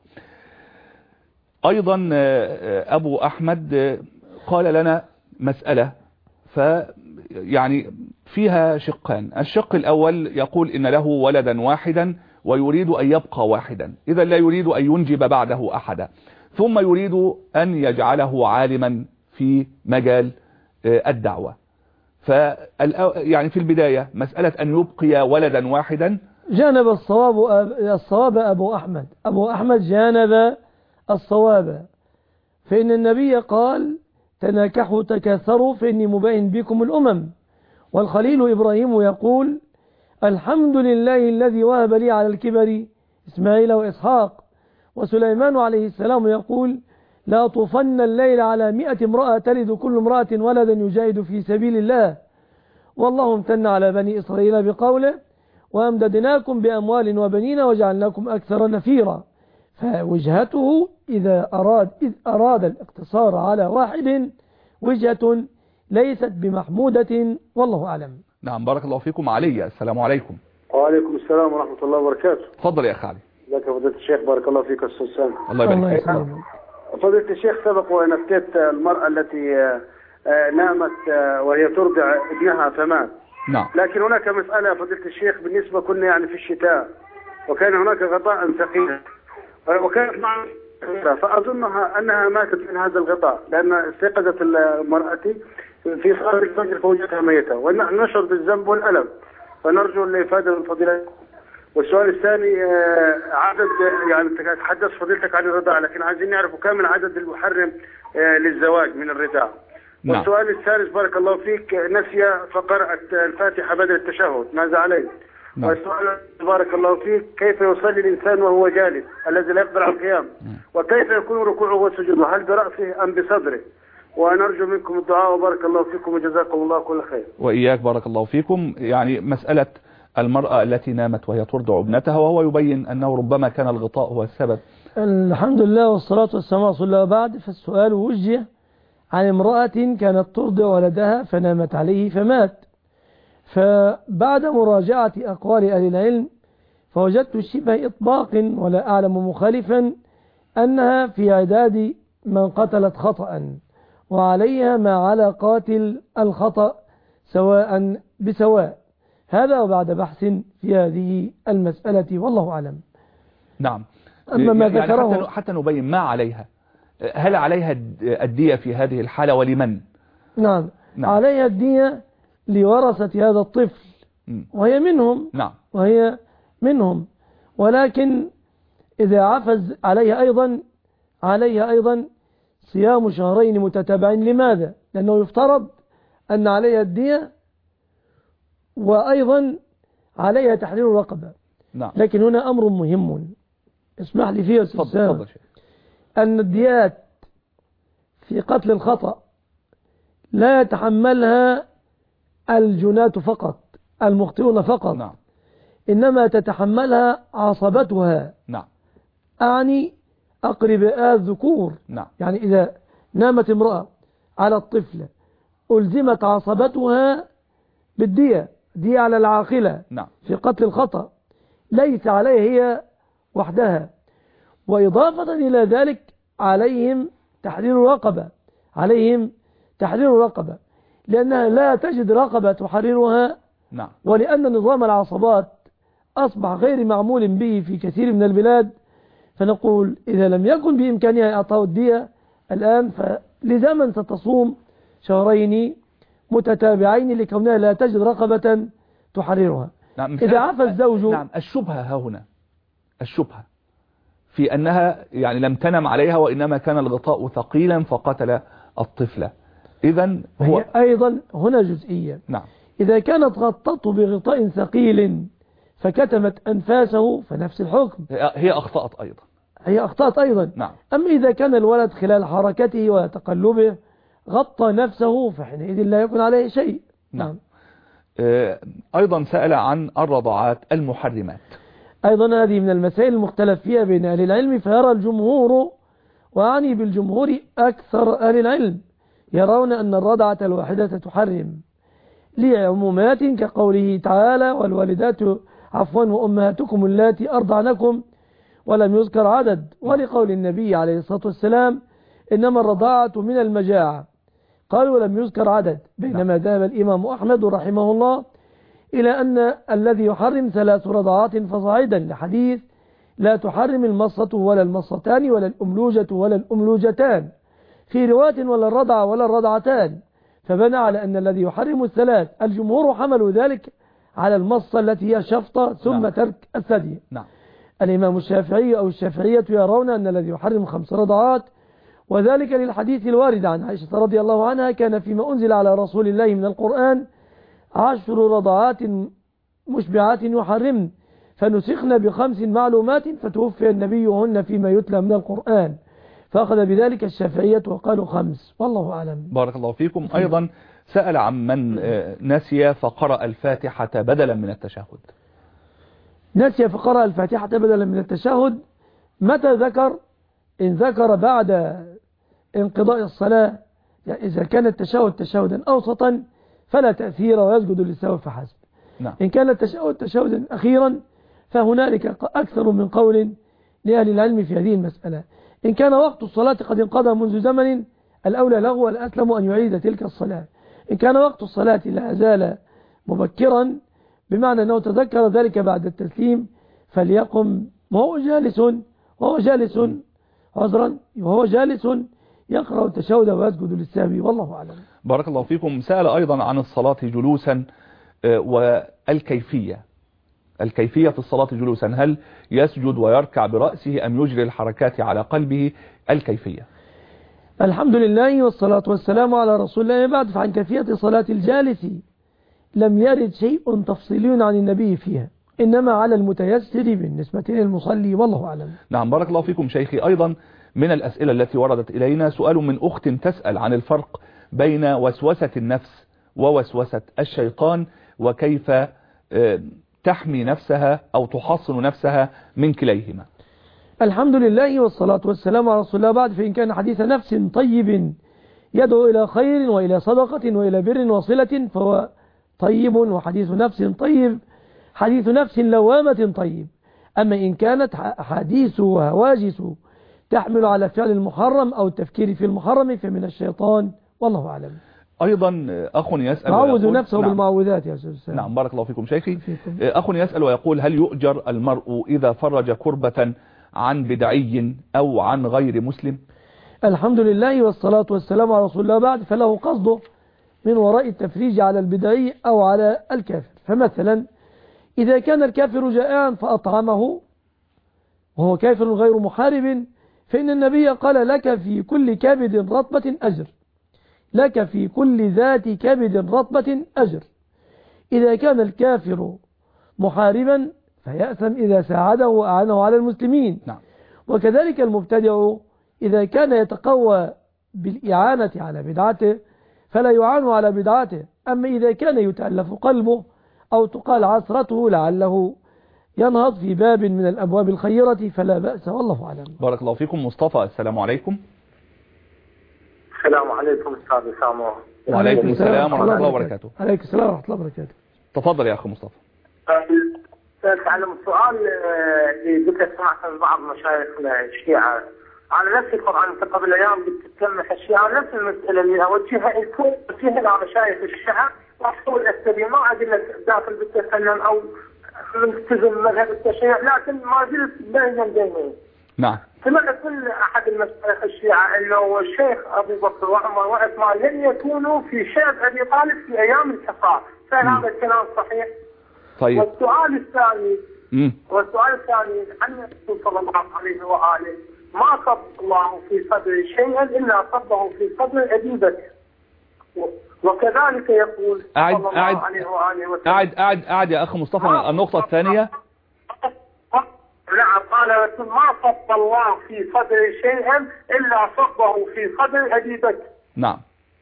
أيضا أبو أحمد قال لنا مسألة فيعني فيها شقان. الشق الأول يقول إن له ولدا واحدا ويريد أن يبقى واحدا، إذا لا يريد أن ينجب بعده أحدا، ثم يريد أن يجعله عالما في مجال الدعوة. ف يعني في البداية مسألة أن يبقي ولدا واحدا، جانب الصواب الصواب أبو أحمد أبو أحمد جانب الصواب، فإن النبي قال: تناكحوا تكاثروا فإني مبين بكم الأمم. والخليل إبراهيم يقول: الحمد لله الذي وهب لي على الكبر إسماعيل وإسحاق. وسليمان عليه السلام يقول: لا طوفن الليل على مئة امرأة تلد كل امرأة ولدا يجاهد في سبيل الله. والله امتن على بني إسرائيل بقوله: وأمددناكم بأموال وبنين وجعلناكم أكثر نفيرا. فوجهته إذا أراد, إذ أراد الاقتصار على واحد وجهة ليست بمحمودة، والله أعلم. نعم، بارك الله فيكم. علي، السلام عليكم. وعليكم السلام ورحمة الله وبركاته. تفضل يا أخي علي. ازيك يا فضيلة الشيخ؟ بارك الله فيك أستاذ سامي. الله يبارك فيك. فضيلة الشيخ، سبق وأن أفتيت المرأة التي نامت وهي ترضع ابنها فمات. نعم. لكن هناك مسألة فضيلة الشيخ، بالنسبة كنا يعني في الشتاء وكان هناك غطاء ثقيل وكانت معها، فأظنها أنها ماتت من هذا الغطاء، لأن استيقظت المرأة في صلاة الفجر فوجدتها ميتة، ونشعر بالذنب والألم، فنرجو الإفادة من فضيلة. والسؤال الثاني آه، عدد، يعني تحدث فضيلتك عن الرضاعة، لكن عايزين نعرف كم العدد المحرم آه، للزواج من الرضاعة. نعم. والسؤال الثالث بارك الله فيك، نسي فقرأت الفاتحة بدل التشهد، ماذا عليه؟ نعم. والسؤال بارك الله فيك، كيف يصلي الإنسان وهو جالس الذي لا يقدر على القيام؟ وكيف يكون ركوعه وسجوده، هل برأسه أم بصدره؟ ونرجو منكم الدعاء وبارك الله فيكم وجزاكم الله كل خير. وإياك بارك الله فيكم. يعني مسألة المرأة التي نامت وهي ترضع ابنتها وهو يبين أنه ربما كان الغطاء هو السبب. الحمد لله والصلاة والسلام على رسول الله. بعد فالسؤال وجه عن امرأة كانت ترضع ولدها فنامت عليه فمات، فبعد مراجعة أقوال أهل العلم فوجدت شبه إطباق ولا أعلم مخالفا أنها في عداد من قتلت خطأ، وعليها ما على قاتل الخطأ سواء بسواء. هذا وبعد بحث في هذه المسألة والله أعلم. نعم. أما ما يعني ذكره حتى, حتى نبين ما عليها، هل عليها الدية في هذه الحالة ولمن؟ نعم. نعم. عليها الدية لورثة هذا الطفل م. وهي منهم. نعم. وهي منهم، ولكن إذا عفز عليها أيضا عليها أيضا صيام شهرين متتابعين. لماذا؟ لأنه يفترض أن عليها الدية وأيضا عليها تحرير رقبة. نعم. لكن هنا أمر مهم اسمح لي فيه تفضل. أن الديات في قتل الخطأ لا يتحملها الجناة فقط، المخطئون فقط. نعم. إنما تتحملها عصبتها. نعم. أعني أقرباء الذكور. نعم. يعني إذا نامت امرأة على الطفل ألزمت عصبتها بالدية، دية على العاقلة. نعم. في قتل الخطأ، ليس عليها هي وحدها. وإضافة إلى ذلك عليهم تحرير رقبة، عليهم تحرير رقبة لأنها لا تجد رقبة تحررها. نعم. ولأن نظام العصبات أصبح غير معمول به في كثير من البلاد، فنقول إذا لم يكن بإمكانها إعطاء الدية الآن فلزاما ستصوم شهرين متتابعين لكونها لا تجد رقبة تحررها. نعم. إذا عفى الزوج. نعم. الشبهة ها هنا، الشبهة في أنها يعني لم تنم عليها وإنما كان الغطاء ثقيلا فقتل الطفلة. إذن هو أيضا هنا جزئية. نعم. إذا كانت غطته بغطاء ثقيل فكتمت أنفاسه فنفس الحكم، هي أخطأت أيضا، هي أخطأت أيضا. نعم. أما إذا كان الولد خلال حركته وتقلبه غطى نفسه فحينئذ لا يكون عليه شيء. نعم. أيضا سأل عن الرضاعات المحرمات. أيضا هذه من المسائل المختلف فيها بين أهل العلم، فيرى الجمهور، وأعني بالجمهور أكثر أهل العلم، يرون أن الرضعة الواحدة تحرم لعمومات كقوله تعالى والوالدات عفوا وأمهاتكم اللاتي أرضعنكم ولم يذكر عدد، ولقول النبي عليه الصلاة والسلام إنما الرضاعة من المجاعة قالوا ولم يذكر عدد، بينما ذهب الإمام أحمد رحمه الله إلى أن الذي يحرم ثلاث رضعات فصاعدا، لحديث لا تحرم المصة ولا المصتان ولا الأملوجة ولا الأملوجتان، في رواية ولا الرضع ولا الرضعتان، فبنى على أن الذي يحرم الثلاث. الجمهور حملوا ذلك على المصة التي هي شفطة ثم نعم. ترك الثدي. نعم. الإمام الشافعي أو الشافعية يرون أن الذي يحرم خمس رضعات، وذلك للحديث الوارد عن عائشة رضي الله عنها كان فيما أنزل على رسول الله من القرآن عشر رضعات مشبعات يحرمن فنسخن بخمس معلومات فتوفي النبي هن فيما يتلى من القرآن، فأخذ بذلك الشافعية وقالوا خمس، والله أعلم. بارك الله فيكم. أيضا سأل عن من نسي فقرأ الفاتحة بدلا من التشهد. نسي فقرأ الفاتحة بدلا من التشهد متى ذكر؟ إن ذكر بعد انقضاء الصلاة، يعني إذا كان التشهد تشهدا أوسطا فلا تأثير ويسجد للسهو فحسب. نعم. إن كان التشهد تشهدا أخيرا فهنالك أكثر من قول لأهل العلم في هذه المسألة. إن كان وقت الصلاة قد انقضى منذ زمن الأولى له والأسلم أن يعيد تلك الصلاة. إن كان وقت الصلاة لا زال مبكرا بمعنى أنه تذكر ذلك بعد التسليم فليقم وهو جالس وهو جالس عذرا وهو جالس يقرأ التشهد ويسجد للسهو، والله أعلم. بارك الله فيكم. سأل أيضا عن الصلاة جلوسا والكيفية، الكيفية في الصلاة جلوسا، هل يسجد ويركع برأسه أم يجري الحركات على قلبه؟ الكيفية. الحمد لله والصلاة والسلام على رسول الله. بعد فعن كيفية صلاة الجالس لم يرد شيء تفصيلي عن النبي فيها، إنما على المتيسر بالنسبة للمصلي، والله أعلم. نعم، بارك الله فيكم شيخي. أيضا من الأسئلة التي وردت إلينا سؤال من أخت تسأل عن الفرق بين وسوسة النفس ووسوسة الشيطان، وكيف تحمي نفسها أو تحصن نفسها من كليهما. الحمد لله والصلاة والسلام على رسول الله. بعد فإن كان حديث نفس طيب يدعو إلى خير وإلى صدقة وإلى بر وصلة فهو طيب، وحديث نفس طيب حديث نفس لوامة طيب. أما إن كانت حديث وهواجس تحمل على فعل المحرم أو التفكير في المحرم فمن الشيطان، والله أعلم. أيضا أخ يسأل تعوذ نفسه نعم. بالمعوذات يا أستاذ. نعم، بارك الله فيكم شيخي. فيكم. أخ يسأل ويقول: هل يؤجر المرء إذا فرج كربة عن بدعي أو عن غير مسلم؟ الحمد لله والصلاة والسلام على رسول الله. بعد فله قصده من وراء التفريج على البدعي أو على الكافر. فمثلا إذا كان الكافر جائعا فأطعمه وهو كافر غير محارب، فإن النبي قال: لك في كل كبد رطبة أجر، لك في كل ذات كبد رطبة أجر. إذا كان الكافر محاربا فيأثم إذا ساعده وأعانه على المسلمين. نعم. وكذلك المبتدع إذا كان يتقوى بالإعانة على بدعته فلا يعان على بدعته. أما إذا كان يتألف قلبه أو تقال عثرته لعله ينهض في باب من الأبواب الخيرة فلا بأس، والله أعلم. بارك الله فيكم. مصطفى، السلام عليكم. السلام عليكم أستاذ سامو. وعليكم السلام ورحمة الله وبركاته. عليكم السلام ورحمة الله وبركاته. تفضل يا أخي مصطفى. تعلم السؤال اللي قلت سمعت من بعض مشايخنا الشيعة على نفس طبعا انت قبل ايام بتتلمح الشيعة نفس المسألة اللي اوجهها الكل اوجهها الى مشايخ الشيعة واحصل استبي ما اقول لك داخل بالتسنن او ملتزم مذهب التشيع، لكن ما زلت بين البينين. نعم. سمعت من احد المشايخ الشيعة انه الشيخ ابو بكر وعمر وعثمان لم يكونوا في شعب ابي طالب في ايام الحصار، فهل هذا الكلام صحيح؟ طيب. والسؤال الثاني مم. والسؤال الثاني عن الرسول صلى الله عليه وآله: ما صب الله في صدر شيئا إلا صبه في صدر أبي بكر، وكذلك يقول أعد صلى الله أعد عليه وآله وسلم. أعد أعد أعد يا أخ مصطفى النقطة الثانية. نعم، قال الرسول: ما صب الله في صدر شيئا إلا صبه في صدر أبي بكر. نعم.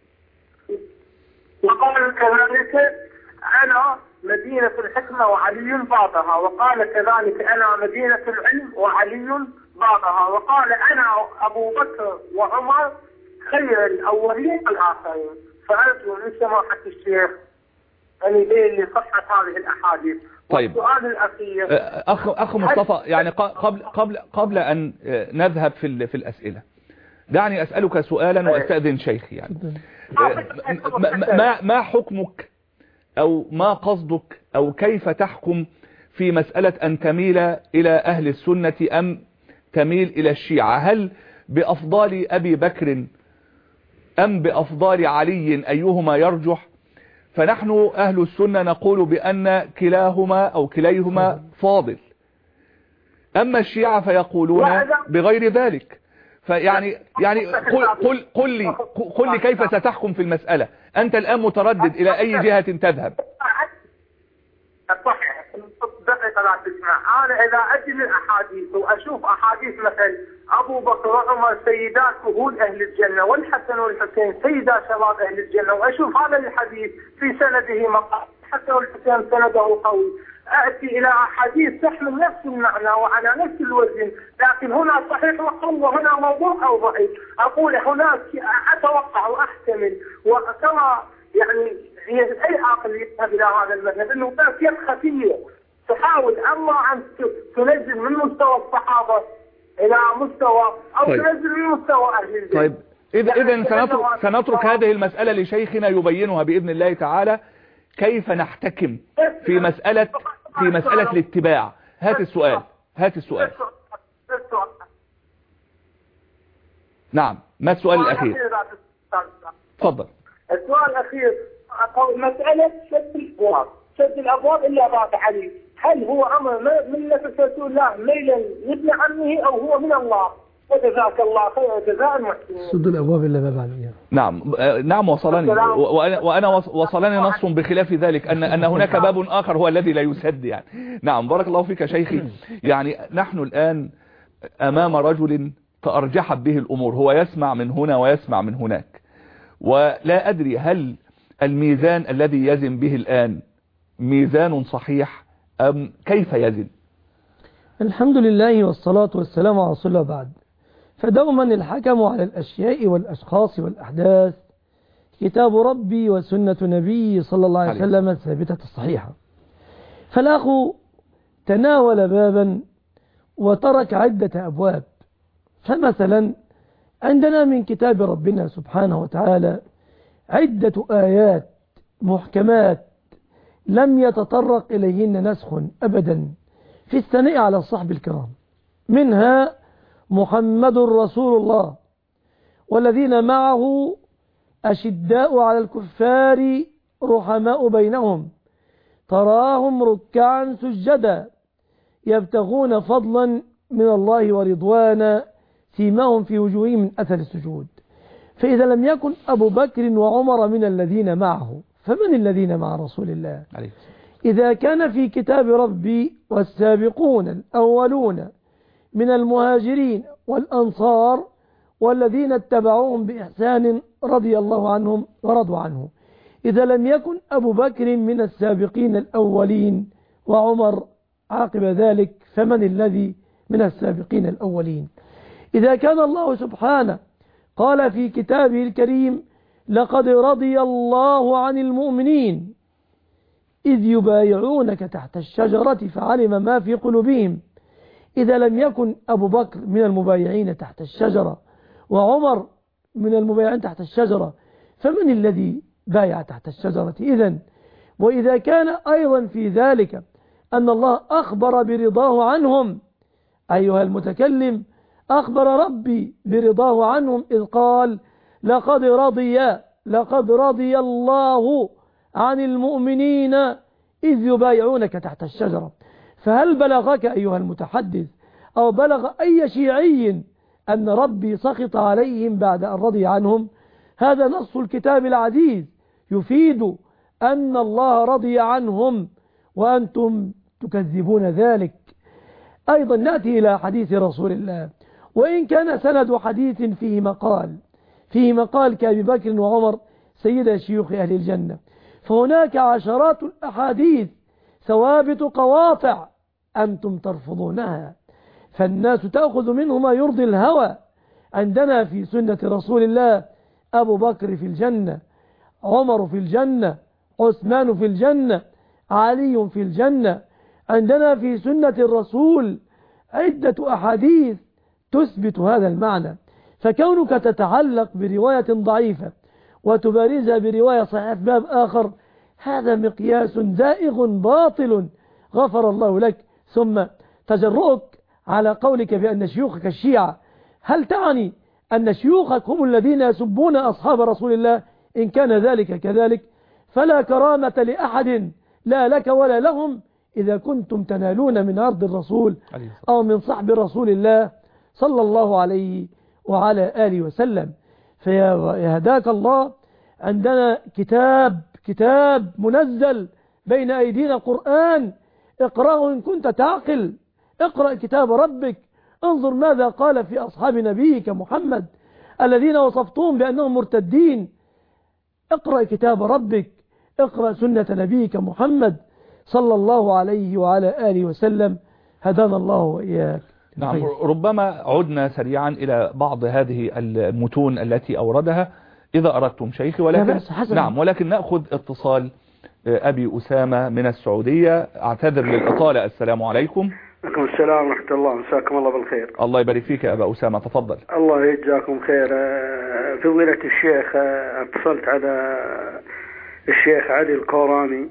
وقال كذلك: أنا مدينة الحكمة وعلي بابها، وقال كذلك: أنا مدينة العلم وعلي بابها، وقال: أنا أبو بكر وعمر خير الأولين والآخرين. فأرجو من سماحة الشيخ أن يبين لي صحة هذه الأحاديث. طيب. والسؤال الأخير أخ أخ مصطفى، يعني قبل قبل قبل أن نذهب في في الأسئلة، دعني أسألك سؤالا وأستأذن شيخي. يعني ما ما حكمك أو ما قصدك أو كيف تحكم في مسألة أن تميل إلى أهل السنة أم تميل إلى الشيعة؟ هل بأفضال أبي بكر أم بأفضال علي أيهما يرجح؟ فنحن أهل السنة نقول بأن كلاهما أو كليهما فاضل، أما الشيعة فيقولون بغير ذلك. فيعني يعني قل قل قل لي قل لي كيف ستحكم في المسألة؟ أنت الآن متردد إلى أي جهة تذهب؟ صحيح، دقيقة لا تسمع. أنا إذا أجل الأحاديث وأشوف أحاديث مثل أبو بكر وعمر سيدات كهول أهل الجنة والحسن والحسين سيدا شباب أهل الجنة، وأشوف هذا الحديث في سنده مقال الحسن والحسين سنده قوي، أأتي إلى أحاديث تحمل نفس المعنى وعلى نفس الوزن، لكن هنا صحيح وقل وهنا موضوع أو ضعيف. أقول هناك أتوقع وأحتمل وكما يعني أي عاقل يذهب إلى هذا المذهب أنه هناك يد خفية تحاول أما أن تنزل من مستوى الصحابة إلى مستوى أو طيب. تنزل من مستوى أهل البيت. طيب إذا إذا سنترك, سنترك هذه المسألة لشيخنا يبينها بإذن الله تعالى. كيف نحتكم في مسألة في مسألة الاتباع؟ هات السؤال هات السؤال نعم، ما السؤال الأخير؟ تفضل. السؤال الأخير مسألة سد الأبواب سد الأبواب إلا باب علي، هل هو أمر من نفس رسول الله ميلا لابن عمه أو هو من الله؟ وجزاك الله خير جزاء المحسنين. سد الأبواب إلا باب عليها. نعم نعم وصلني وأنا, وأنا وصلني نص بخلاف ذلك أن أن هناك باب آخر هو الذي لا يسد يعني. نعم بارك الله فيك شيخي. يعني نحن الآن أمام رجل تأرجحت به الأمور، هو يسمع من هنا ويسمع من هناك، ولا أدري هل الميزان الذي يزن به الآن ميزان صحيح أم كيف يزن؟ الحمد لله والصلاة والسلام على رسول الله بعد. فدوما الحكم على الأشياء والأشخاص والأحداث كتاب ربي وسنة نبي صلى الله عليه وسلم الثابتة الصحيحة. فالأخ تناول بابا وترك عدة أبواب. فمثلا عندنا من كتاب ربنا سبحانه وتعالى عدة آيات محكمات لم يتطرق إليهن نسخ أبدا في الثناء على الصحب الكرام، منها محمد رسول الله والذين معه أشداء على الكفار رحماء بينهم تراهم ركعا سجدا يبتغون فضلا من الله ورضوانا سيماهم في وجوههم من أثر السجود. فإذا لم يكن أبو بكر وعمر من الذين معه فمن الذين مع رسول الله؟ إذا كان في كتاب ربي والسابقون الأولون من المهاجرين والأنصار والذين اتبعوهم بإحسان رضي الله عنهم ورضوا عنه، إذا لم يكن أبو بكر من السابقين الأولين وعمر عاقب ذلك فمن الذي من السابقين الأولين؟ إذا كان الله سبحانه قال في كتابه الكريم لقد رضي الله عن المؤمنين إذ يبايعونك تحت الشجرة فعلم ما في قلوبهم، إذا لم يكن أبو بكر من المبايعين تحت الشجرة وعمر من المبايعين تحت الشجرة فمن الذي بايع تحت الشجرة إذن؟ وإذا كان أيضا في ذلك أن الله أخبر برضاه عنهم، أيها المتكلم أخبر ربي برضاه عنهم إذ قال لقد رضي لقد رضي الله عن المؤمنين إذ يبايعونك تحت الشجرة. فهل بلغك أيها المتحدث أو بلغ أي شيعي أن ربي سخط عليهم بعد أن رضي عنهم؟ هذا نص الكتاب العزيز يفيد أن الله رضي عنهم وأنتم تكذبون ذلك. أيضا نأتي إلى حديث رسول الله، وإن كان سند حديث فيه مقال فيه مقال كأبي بكر وعمر سيد شيوخ أهل الجنة، فهناك عشرات الأحاديث ثوابت قواطع أنتم ترفضونها، فالناس تأخذ منه ما يرضي الهوى. عندنا في سنة رسول الله أبو بكر في الجنة، عمر في الجنة، عثمان في الجنة، علي في الجنة. عندنا في سنة الرسول عدة أحاديث تثبت هذا المعنى. فكونك تتعلق برواية ضعيفة وتبارزها برواية صحيحة في باب آخر هذا مقياس زائغ باطل غفر الله لك. ثم تجرؤك على قولك بأن شيوخك الشيعة، هل تعني أن شيوخك هم الذين يسبون أصحاب رسول الله؟ إن كان ذلك كذلك فلا كرامة لأحد لا لك ولا لهم إذا كنتم تنالون من عرض الرسول أو من صحب رسول الله صلى الله عليه وعلى آله وسلم. فيهداك الله، عندنا كتاب كتاب منزل بين أيدينا قرآن، اقرأه إن كنت تعقل، اقرأ كتاب ربك، انظر ماذا قال في أصحاب نبيك محمد الذين وصفتهم بأنهم مرتدين. اقرأ كتاب ربك، اقرأ سنة نبيك محمد صلى الله عليه وعلى آله وسلم. هدانا الله وإياك. نعم، ربما عدنا سريعا إلى بعض هذه المتون التي أوردها إذا أردتم شيخي، ولكن نعم ولكن نأخذ اتصال أبي أسامة من السعودية. أعتذر للإطالة. السلام عليكم. عليكم السلام ورحمة الله، مساكم الله بالخير. الله يبارك فيك يا أبا أسامة، تفضل. الله يجزاكم خير. فضيلة الشيخ، اتصلت على الشيخ علي القوراني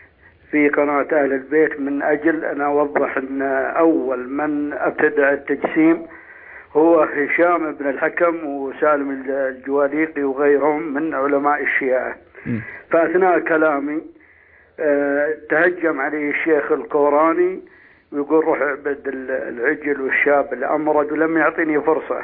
في قناة أهل البيت من أجل أن أوضح أن أول من ابتدع التجسيم هو هشام بن الحكم وسالم الجواليقي وغيرهم من علماء الشيعة. م. فأثناء كلامي آه تهجم عليه الشيخ الكوراني ويقول روح اعبد العجل والشاب اللي أمرد ولم يعطيني فرصة.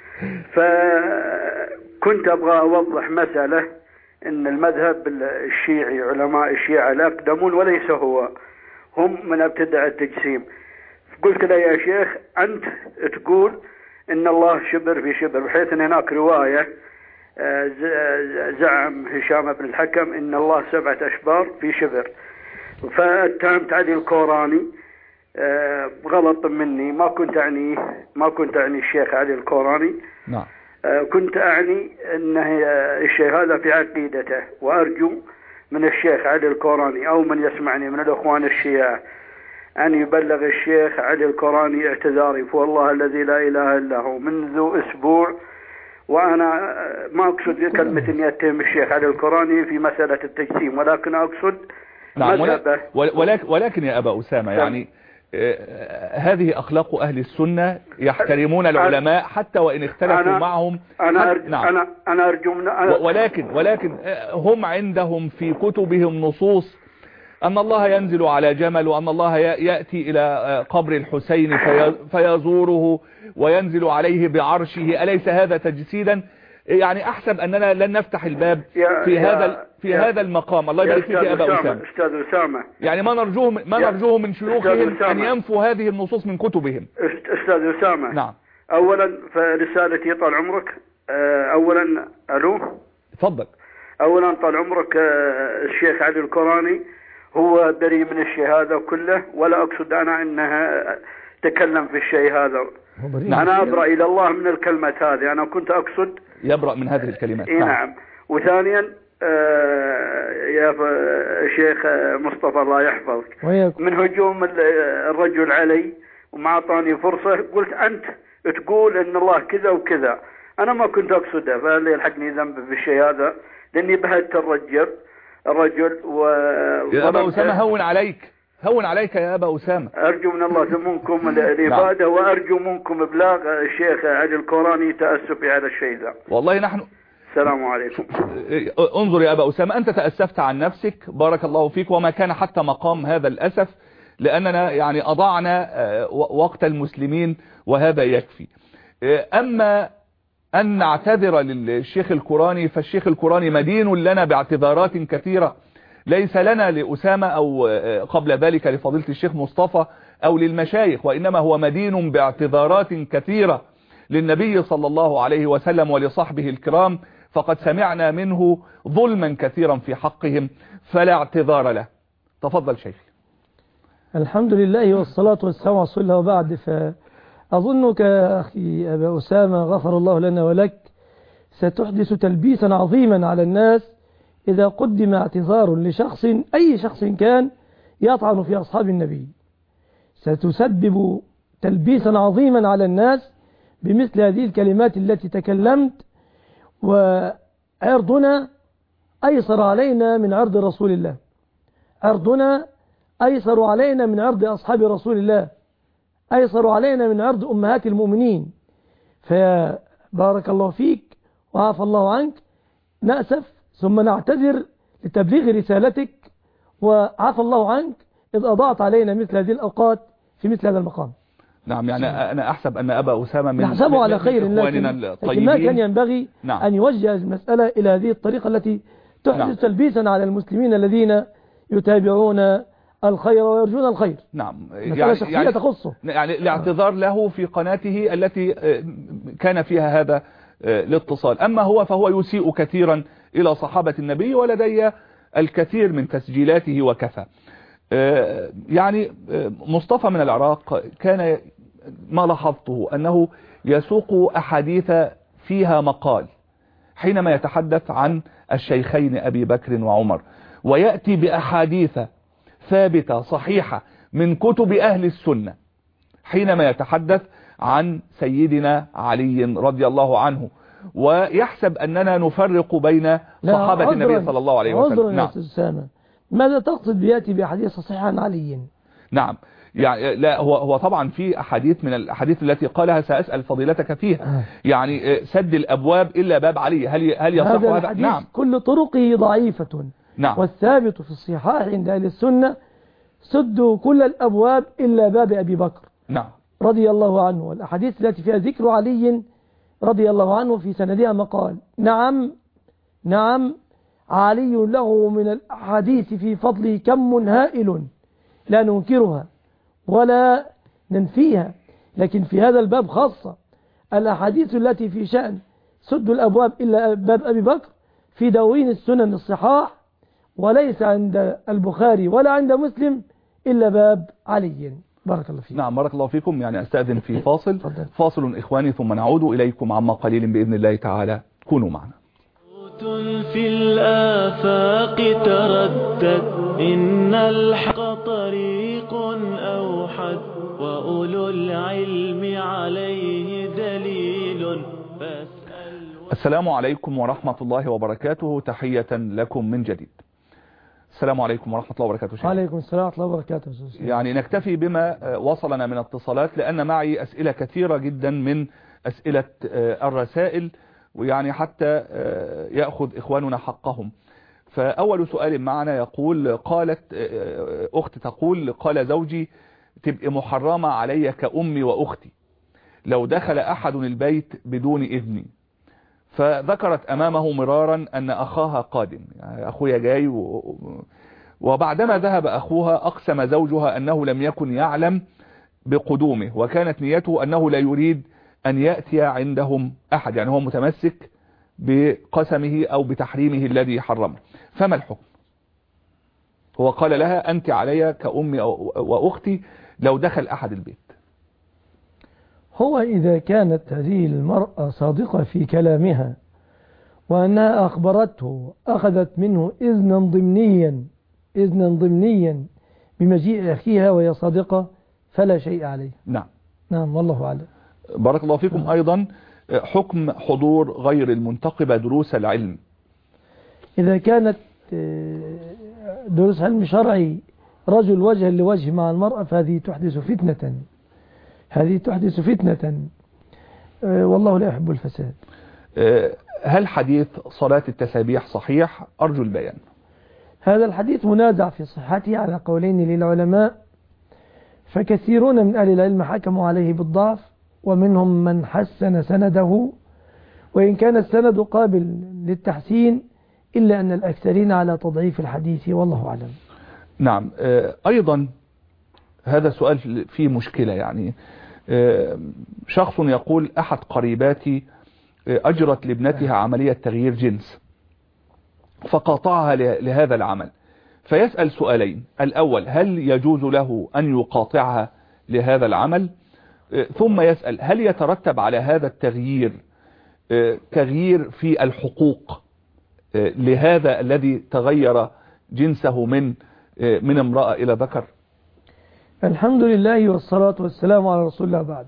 فكنت أبغى أوضح مسألة إن المذهب الشيعي علماء الشيعة الأقدمون وليس هو، هم من ابتدع التجسيم. قلت له يا شيخ أنت تقول إن الله شبر في شبر، بحيث أن هناك رواية زعم هشام بن الحكم إن الله سبعة أشبار في شبر، فاتهمت علي الكوراني غلط مني، ما كنت أعني ما كنت أعني الشيخ علي الكوراني. نعم. كنت أعني أن الشيخ هذا في عقيدته، وأرجو من الشيخ علي الكوراني أو من يسمعني من الأخوان الشيعة أن يبلغ الشيخ علي الكوراني اعتذاري، فوالله الذي لا إله إلا هو منذ أسبوع وأنا ما أقصد كلمة أن يتهم الشيخ علي الكوراني في مسألة التجسيم، ولكن أقصد نعم مذهبه. ولكن, ولكن يا أبا أسامة يعني هذه أخلاق أهل السنة، يحترمون العلماء حتى وإن اختلفوا أنا معهم. أنا أرجو نعم. أنا أنا أرجو من أنا ولكن ولكن هم عندهم في كتبهم نصوص أن الله ينزل على جمل، وأن الله يأتي إلى قبر الحسين فيزوره وينزل عليه بعرشه. أليس هذا تجسيدا؟ يعني أحسب أننا لن نفتح الباب في هذا في هذا المقام. الله يبارك فيك يا أبا أسامة. أستاذ أسامة يعني ما نرجوه ما نرجوه من شيوخهم أن ينفوا هذه النصوص من كتبهم. أستاذ أسامة نعم. أولا فرسالتي طال عمرك، أولا ألو تفضل. أولا طال عمرك الشيخ علي الكوراني هو بريء من الشيء هذا كله، ولا أقصد أنا أنها تكلم في الشيء هذا. نعم. أنا أبرأ إلى الله من الكلمة هذه، أنا كنت أقصد يبرأ من هذه الكلمات. نعم. نعم. وثانيا آه يا شيخ مصطفى الله يحفظك وياكم. من هجوم الرجل علي وما أعطاني فرصة، قلت أنت تقول إن الله كذا وكذا، أنا ما كنت أقصده، فهل يلحقني ذنب في الشيء هذا لأني بهدت الرجل الرجل و... يا أبا أسامة هون عليك هون عليك يا أبا أسامة. أرجو من الله منكم الإفادة وأرجو منكم إبلاغ الشيخ علي الكوراني تأسفي على الشيء ذا. والله نحن السلام عليكم. انظر يا أبا أسامة، أنت تأسفت عن نفسك بارك الله فيك، وما كان حتى مقام هذا الأسف، لأننا يعني أضعنا وقت المسلمين وهذا يكفي. أما أن نعتذر للشيخ الكوراني فالشيخ الكوراني مدين لنا باعتذارات كثيرة، ليس لنا لأسامة أو قبل ذلك لفضيلة الشيخ مصطفى أو للمشايخ، وإنما هو مدين باعتذارات كثيرة للنبي صلى الله عليه وسلم ولصحبه الكرام، فقد سمعنا منه ظلما كثيرا في حقهم فلا اعتذار له. تفضل شيخي. الحمد لله والصلاة والسلام على رسول الله، وبعد فأظنك أخي أبا أسامة غفر الله لنا ولك ستحدث تلبيسا عظيما على الناس إذا قدم اعتذار لشخص أي شخص كان يطعن في أصحاب النبي، ستسبب تلبيسا عظيما على الناس بمثل هذه الكلمات التي تكلمت، وعرضنا أيسر علينا من عرض رسول الله، عرضنا أيسر علينا من عرض أصحاب رسول الله، أيسر علينا من عرض أمهات المؤمنين. فبارك الله فيك وعافى الله عنك، نأسف ثم نعتذر لتبليغ رسالتك، وعافى الله عنك إذ أضعت علينا مثل هذه الأوقات في مثل هذا المقام. نعم، يعني أنا أحسب أن أبا أسامة من نحسبه على خير، لكن ما كان ينبغي نعم. أن يوجه المسألة إلى هذه الطريقة التي تحدث نعم. تلبيسا على المسلمين الذين يتابعون الخير ويرجون الخير. نعم، يعني شخصية يعني تخصه، يعني الاعتذار له في قناته التي كان فيها هذا الاتصال. أما هو فهو يسيء كثيرا إلى صحابة النبي، ولدي الكثير من تسجيلاته وكفى. يعني مصطفى من العراق كان ما لاحظته أنه يسوق أحاديث فيها مقال حينما يتحدث عن الشيخين أبي بكر وعمر، ويأتي بأحاديث ثابتة صحيحة من كتب أهل السنة حينما يتحدث عن سيدنا علي رضي الله عنه، ويحسب أننا نفرق بين صحابة النبي صلى الله عليه وسلم. نعم. ماذا تقصد بياتي بأحاديث صحيحة عن علي؟ نعم، يعني لا هو هو طبعا في أحاديث من الأحاديث التي قالها سأسأل فضيلتك فيها، يعني سد الأبواب إلا باب علي، هل هل يصح هذا؟ نعم، كل طرقه ضعيفة نعم. والثابت في الصحاح عند أهل السنة سدوا كل الأبواب إلا باب أبي بكر نعم. رضي الله عنه. والأحاديث التي فيها ذكر علي رضي الله عنه في سندها مقال. نعم نعم علي له من الأحاديث في فضله كم هائل لا ننكرها ولا ننفيها، لكن في هذا الباب خاصة الأحاديث التي في شأن سد الأبواب إلا باب أبي بكر في دواوين السنن الصحاح، وليس عند البخاري ولا عند مسلم إلا باب علي. بارك الله فيكم. نعم بارك الله فيكم. يعني أستأذن في فاصل فاصل إخواني ثم نعود إليكم عما قليل بإذن الله تعالى. كونوا معنا. في الآفاق تردد إن الحق طريق أوحد وأولو العلم عليه دليل فاسأل. السلام عليكم ورحمة الله وبركاته. تحية لكم من جديد. السلام عليكم ورحمة الله وبركاته شيخ. وعليكم السلام ورحمة الله وبركاته. يعني نكتفي بما وصلنا من اتصالات لأن معي أسئلة كثيرة جدا من أسئلة الرسائل، ويعني حتى يأخذ إخواننا حقهم. فأول سؤال معنا يقول قالت أخت تقول قال زوجي تبقى محرمة علي كأمي وأختي لو دخل أحد البيت بدون إذني، فذكرت أمامه مرارا أن أخاها قادم، يعني أخويا جاي و... وبعدما ذهب أخوها أقسم زوجها أنه لم يكن يعلم بقدومه، وكانت نيته أنه لا يريد أن يأتي عندهم أحد، يعني هو متمسك بقسمه أو بتحريمه الذي حرمه. فما الحكم؟ هو قال لها أنت علي كأمي وأختي لو دخل أحد البيت. هو إذا كانت هذه المرأة صادقة في كلامها وأنها أخبرته أخذت منه إذنا ضمنيا إذنا ضمنيا بمجيء أخيها وهي صادقة فلا شيء عليه. نعم نعم والله أعلم. بارك الله فيكم. نعم. أيضا حكم حضور غير المنتقبة دروس العلم. إذا كانت دروس علم شرعي رجل وجها لوجه مع المرأة فهذه تحدث فتنة هذه تحدث فتنة والله لا يحب الفساد. هل حديث صلاة التسابيح صحيح؟ أرجو البيان. هذا الحديث منازع في صحته على قولين للعلماء، فكثيرون من أهل العلم حكموا عليه بالضعف ومنهم من حسن سنده، وإن كان السند قابل للتحسين إلا أن الأكثرين على تضعيف الحديث والله أعلم. نعم. أيضا هذا سؤال فيه مشكلة، يعني شخص يقول أحد قريباتي أجرت لابنتها عملية تغيير جنس فقاطعها لهذا العمل، فيسأل سؤالين: الأول هل يجوز له أن يقاطعها لهذا العمل؟ ثم يسأل هل يترتب على هذا التغيير تغيير في الحقوق لهذا الذي تغير جنسه من من امرأة إلى ذكر؟ الحمد لله والصلاة والسلام على رسول الله. بعد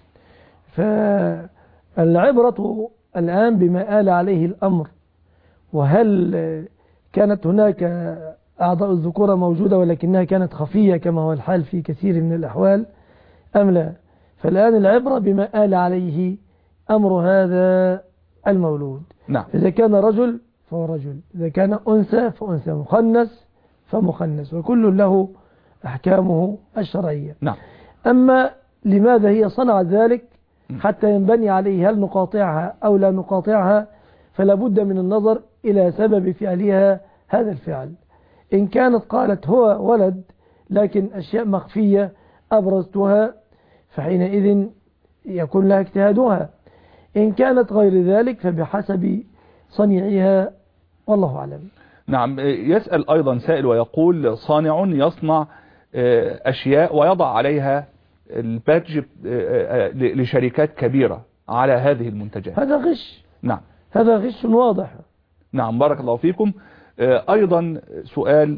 فالعبرة الآن بما آل عليه الأمر، وهل كانت هناك أعضاء الذكورة موجودة ولكنها كانت خفية كما هو الحال في كثير من الأحوال أم لا. فالآن العبرة بما آل عليه أمر هذا المولود. نعم. إذا كان رجل فهو رجل، إذا كان أنثى فأنثى، مخنث فمخنث، وكل له أحكامه الشرعية. نعم. أما لماذا هي صنعت ذلك حتى ينبني عليه هل نقاطعها أو لا نقاطعها، فلا بد من النظر إلى سبب فعلها هذا الفعل. إن كانت قالت هو ولد لكن أشياء مخفية أبرزتها فحينئذ يكون لها اجتهادها، إن كانت غير ذلك فبحسب صنيعها والله أعلم. نعم. يسأل أيضا سائل ويقول صانع يصنع أشياء ويضع عليها البادج لشركات كبيرة على هذه المنتجات. هذا غش. نعم. هذا غش واضح. نعم بارك الله فيكم. أيضا سؤال: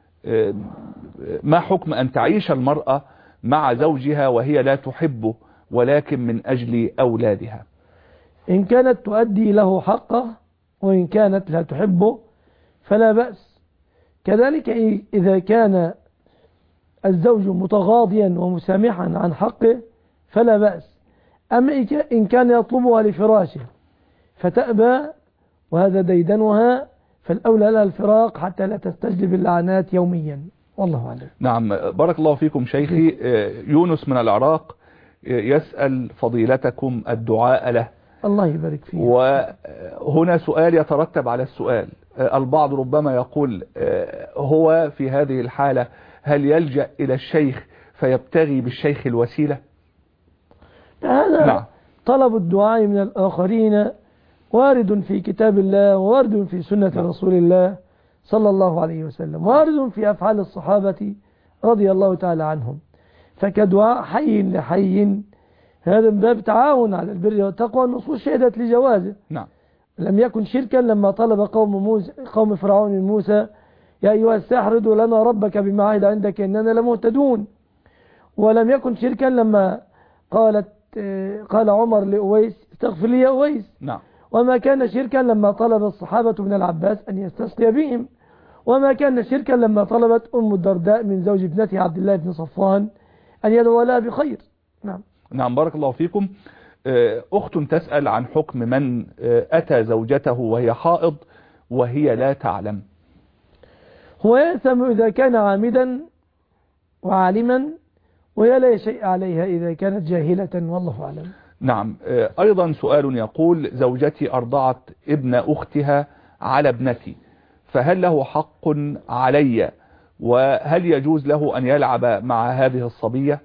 ما حكم أن تعيش المرأة مع زوجها وهي لا تحبه ولكن من أجل أولادها؟ إن كانت تؤدي له حقه وإن كانت لا تحبه فلا بأس. كذلك إذا كان الزوج متغاضيا ومسامحا عن حقه فلا بأس. أما إن كان يطلبها لفراشه فتأبى وهذا ديدنها فالأولى لها الفراق حتى لا تستجلب اللعنات يوميا. والله أعلم. نعم، بارك الله فيكم شيخي. يونس من العراق يسأل فضيلتكم الدعاء له. الله يبارك فيك. وهنا سؤال يترتب على السؤال. البعض ربما يقول هو في هذه الحالة هل يلجأ إلى الشيخ فيبتغي بالشيخ الوسيلة؟ هذا نعم. طلب الدعاء من الآخرين وارد في كتاب الله، وارد في سنة نعم. رسول الله صلى الله عليه وسلم، وارد في أفعال الصحابة رضي الله تعالى عنهم. فكدعاء حي لحي هذا من باب تعاون على البر والتقوى، النصوص شهدت لجوازه. نعم. لم يكن شركا لما طلب قوم موسى قوم فرعون من موسى يا أيها الساحر ادع لنا ربك بما عهد عندك إننا لمهتدون. ولم يكن شركا لما قالت قال عمر لأويس استغفر لي يا أويس. نعم. وما كان شركا لما طلب الصحابة من العباس أن يستسقي بهم. وما كان شركا لما طلبت أم الدرداء من زوج ابنتها عبد الله بن صفوان أن يدعو لها بخير. نعم. نعم، بارك الله فيكم. أخت تسأل عن حكم من أتى زوجته وهي حائض وهي لا تعلم. هو يأثم إذا كان عامدا وعالما، وهي لا شيء عليها إذا كانت جاهلة، والله أعلم. نعم. أيضا سؤال يقول زوجتي أرضعت ابن أختها على ابنتي، فهل له حق علي؟ وهل يجوز له أن يلعب مع هذه الصبية؟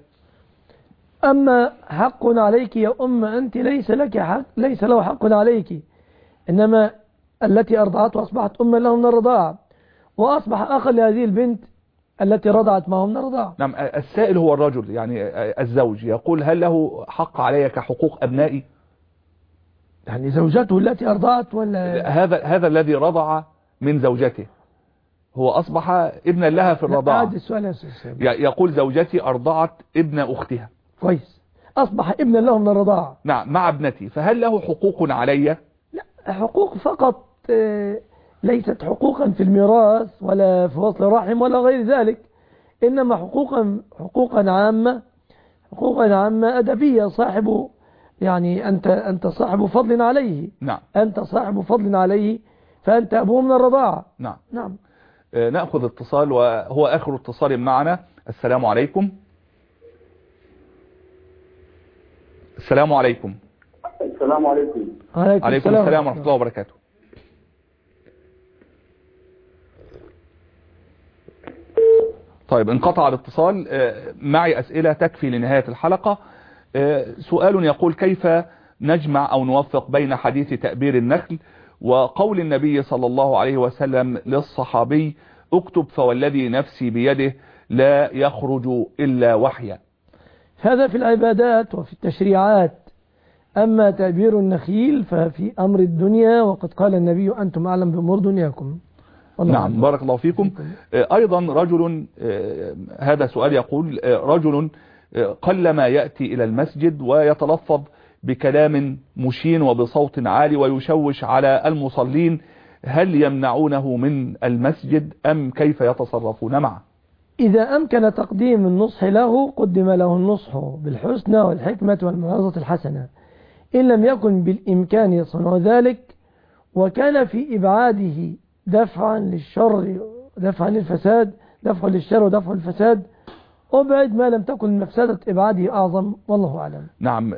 أما حق عليك يا أم أنت ليس لك حق، ليس له حق عليك، إنما التي أرضعته أصبحت أما له من الرضاعة، وأصبح أخا لهذه البنت التي رضعت معه من الرضاعة. نعم. السائل هو الرجل يعني الزوج، يقول هل له حق علي كحقوق أبنائي؟ يعني زوجته التي أرضعت ولا هذا هذا الذي رضع من زوجته هو أصبح ابنا لها في الرضاعة. يقول زوجتي أرضعت ابن أختها. كويس. أصبح ابنا له من الرضاعة. نعم، مع ابنتي، فهل له حقوق علي؟ لا، حقوق فقط، ليست حقوقا في الميراث ولا في وصل رحم ولا غير ذلك، إنما حقوقا حقوقا عامة، حقوقا عامة أدبية. صاحب يعني أنت أنت صاحب فضل عليه. نعم. أنت صاحب فضل عليه فأنت أبوه من الرضاعة. نعم. نعم. آه نأخذ اتصال وهو آخر اتصال معنا. السلام عليكم. السلام عليكم. السلام عليكم. عليكم, عليكم السلام, السلام ورحمة الله وبركاته. طيب، انقطع الاتصال. معي أسئلة تكفي لنهاية الحلقة. سؤال يقول كيف نجمع أو نوفق بين حديث تأبير النخل وقول النبي صلى الله عليه وسلم للصحابي اكتب فوالذي نفسي بيده لا يخرج إلا وحيا؟ هذا في العبادات وفي التشريعات. أما تأبير النخيل ففي أمر الدنيا، وقد قال النبي أنتم أعلم بأمور دنياكم. نعم، بارك الله فيكم. أيضا رجل، هذا سؤال يقول رجل قلما يأتي إلى المسجد ويتلفظ بكلام مشين وبصوت عالي ويشوش على المصلين، هل يمنعونه من المسجد أم كيف يتصرفون معه؟ إذا أمكن تقديم النصح له قدم له النصح بالحسنى والحكمة والموعظة الحسنة. إن لم يكن بالإمكان يصنع ذلك وكان في إبعاده دفعا للشر دفعا للفساد دفعا للشر ودفعا للفساد، أبعد ما لم تكن مفسدة إبعاده أعظم، والله أعلم. نعم.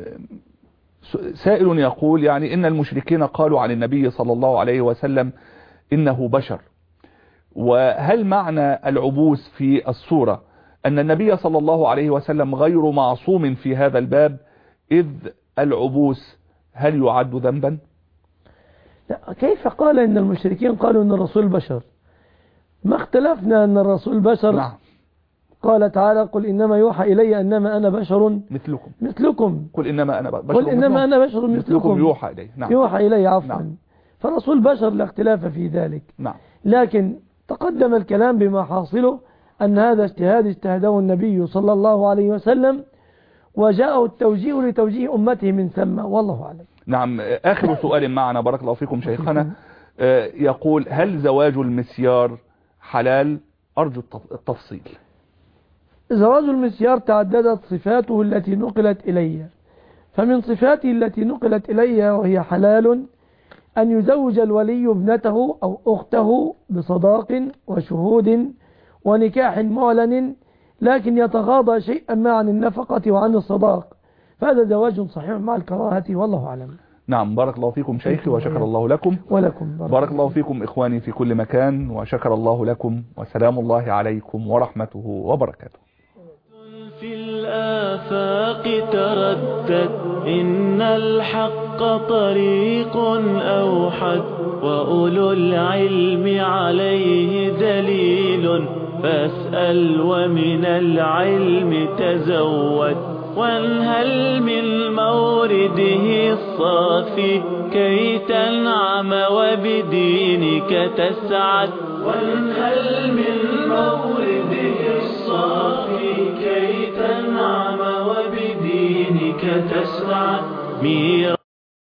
سائل يقول يعني إن المشركين قالوا عن النبي صلى الله عليه وسلم إنه بشر، وهل معنى العبوس في الصورة أن النبي صلى الله عليه وسلم غير معصوم في هذا الباب، إذ العبوس هل يعد ذنبا؟ لا، كيف قال إن المشركين قالوا إن الرسول بشر؟ ما اختلفنا أن الرسول بشر. نعم. قال تعالى قل إنما يوحى إلي أنما أنا بشر مثلكم مثلكم قل إنما أنا بشر قل إنما أنا بشر مثلكم يوحى إلي. نعم. يوحى إلي عفوا. نعم. فالرسول بشر لا اختلاف في ذلك. نعم. لكن تقدم الكلام بما حاصله أن هذا اجتهاد اجتهده النبي صلى الله عليه وسلم، وجاءه التوجيه لتوجيه أمته من ثم، والله أعلم. نعم. آخر سؤال معنا بارك الله فيكم شيخنا، يقول هل زواج المسيار حلال؟ أرجو التفصيل. زواج المسيار تعددت صفاته التي نقلت إلي، فمن صفاته التي نقلت إلي وهي حلال أن يزوج الولي ابنته أو أخته بصداق وشهود ونكاح معلن، لكن يتغاضى شيئا ما عن النفقة وعن الصداق، فهذا زواج صحيح مع الكراهة والله أعلم. نعم، بارك الله فيكم شيخي وشكر الله لكم. ولكم بارك, بارك الله فيكم إخواني في كل مكان وشكر الله لكم، وسلام الله عليكم ورحمته وبركاته. في الآفاق تردد إن الحق طريق أوحد، وأولو العلم عليه دليل، فاسأل ومن العلم تزود، وانهل من مورده الصافي كي تنعم وبدينك تسعد، وانهل من مورده الصافي كي تنعم وبدينك تسعد.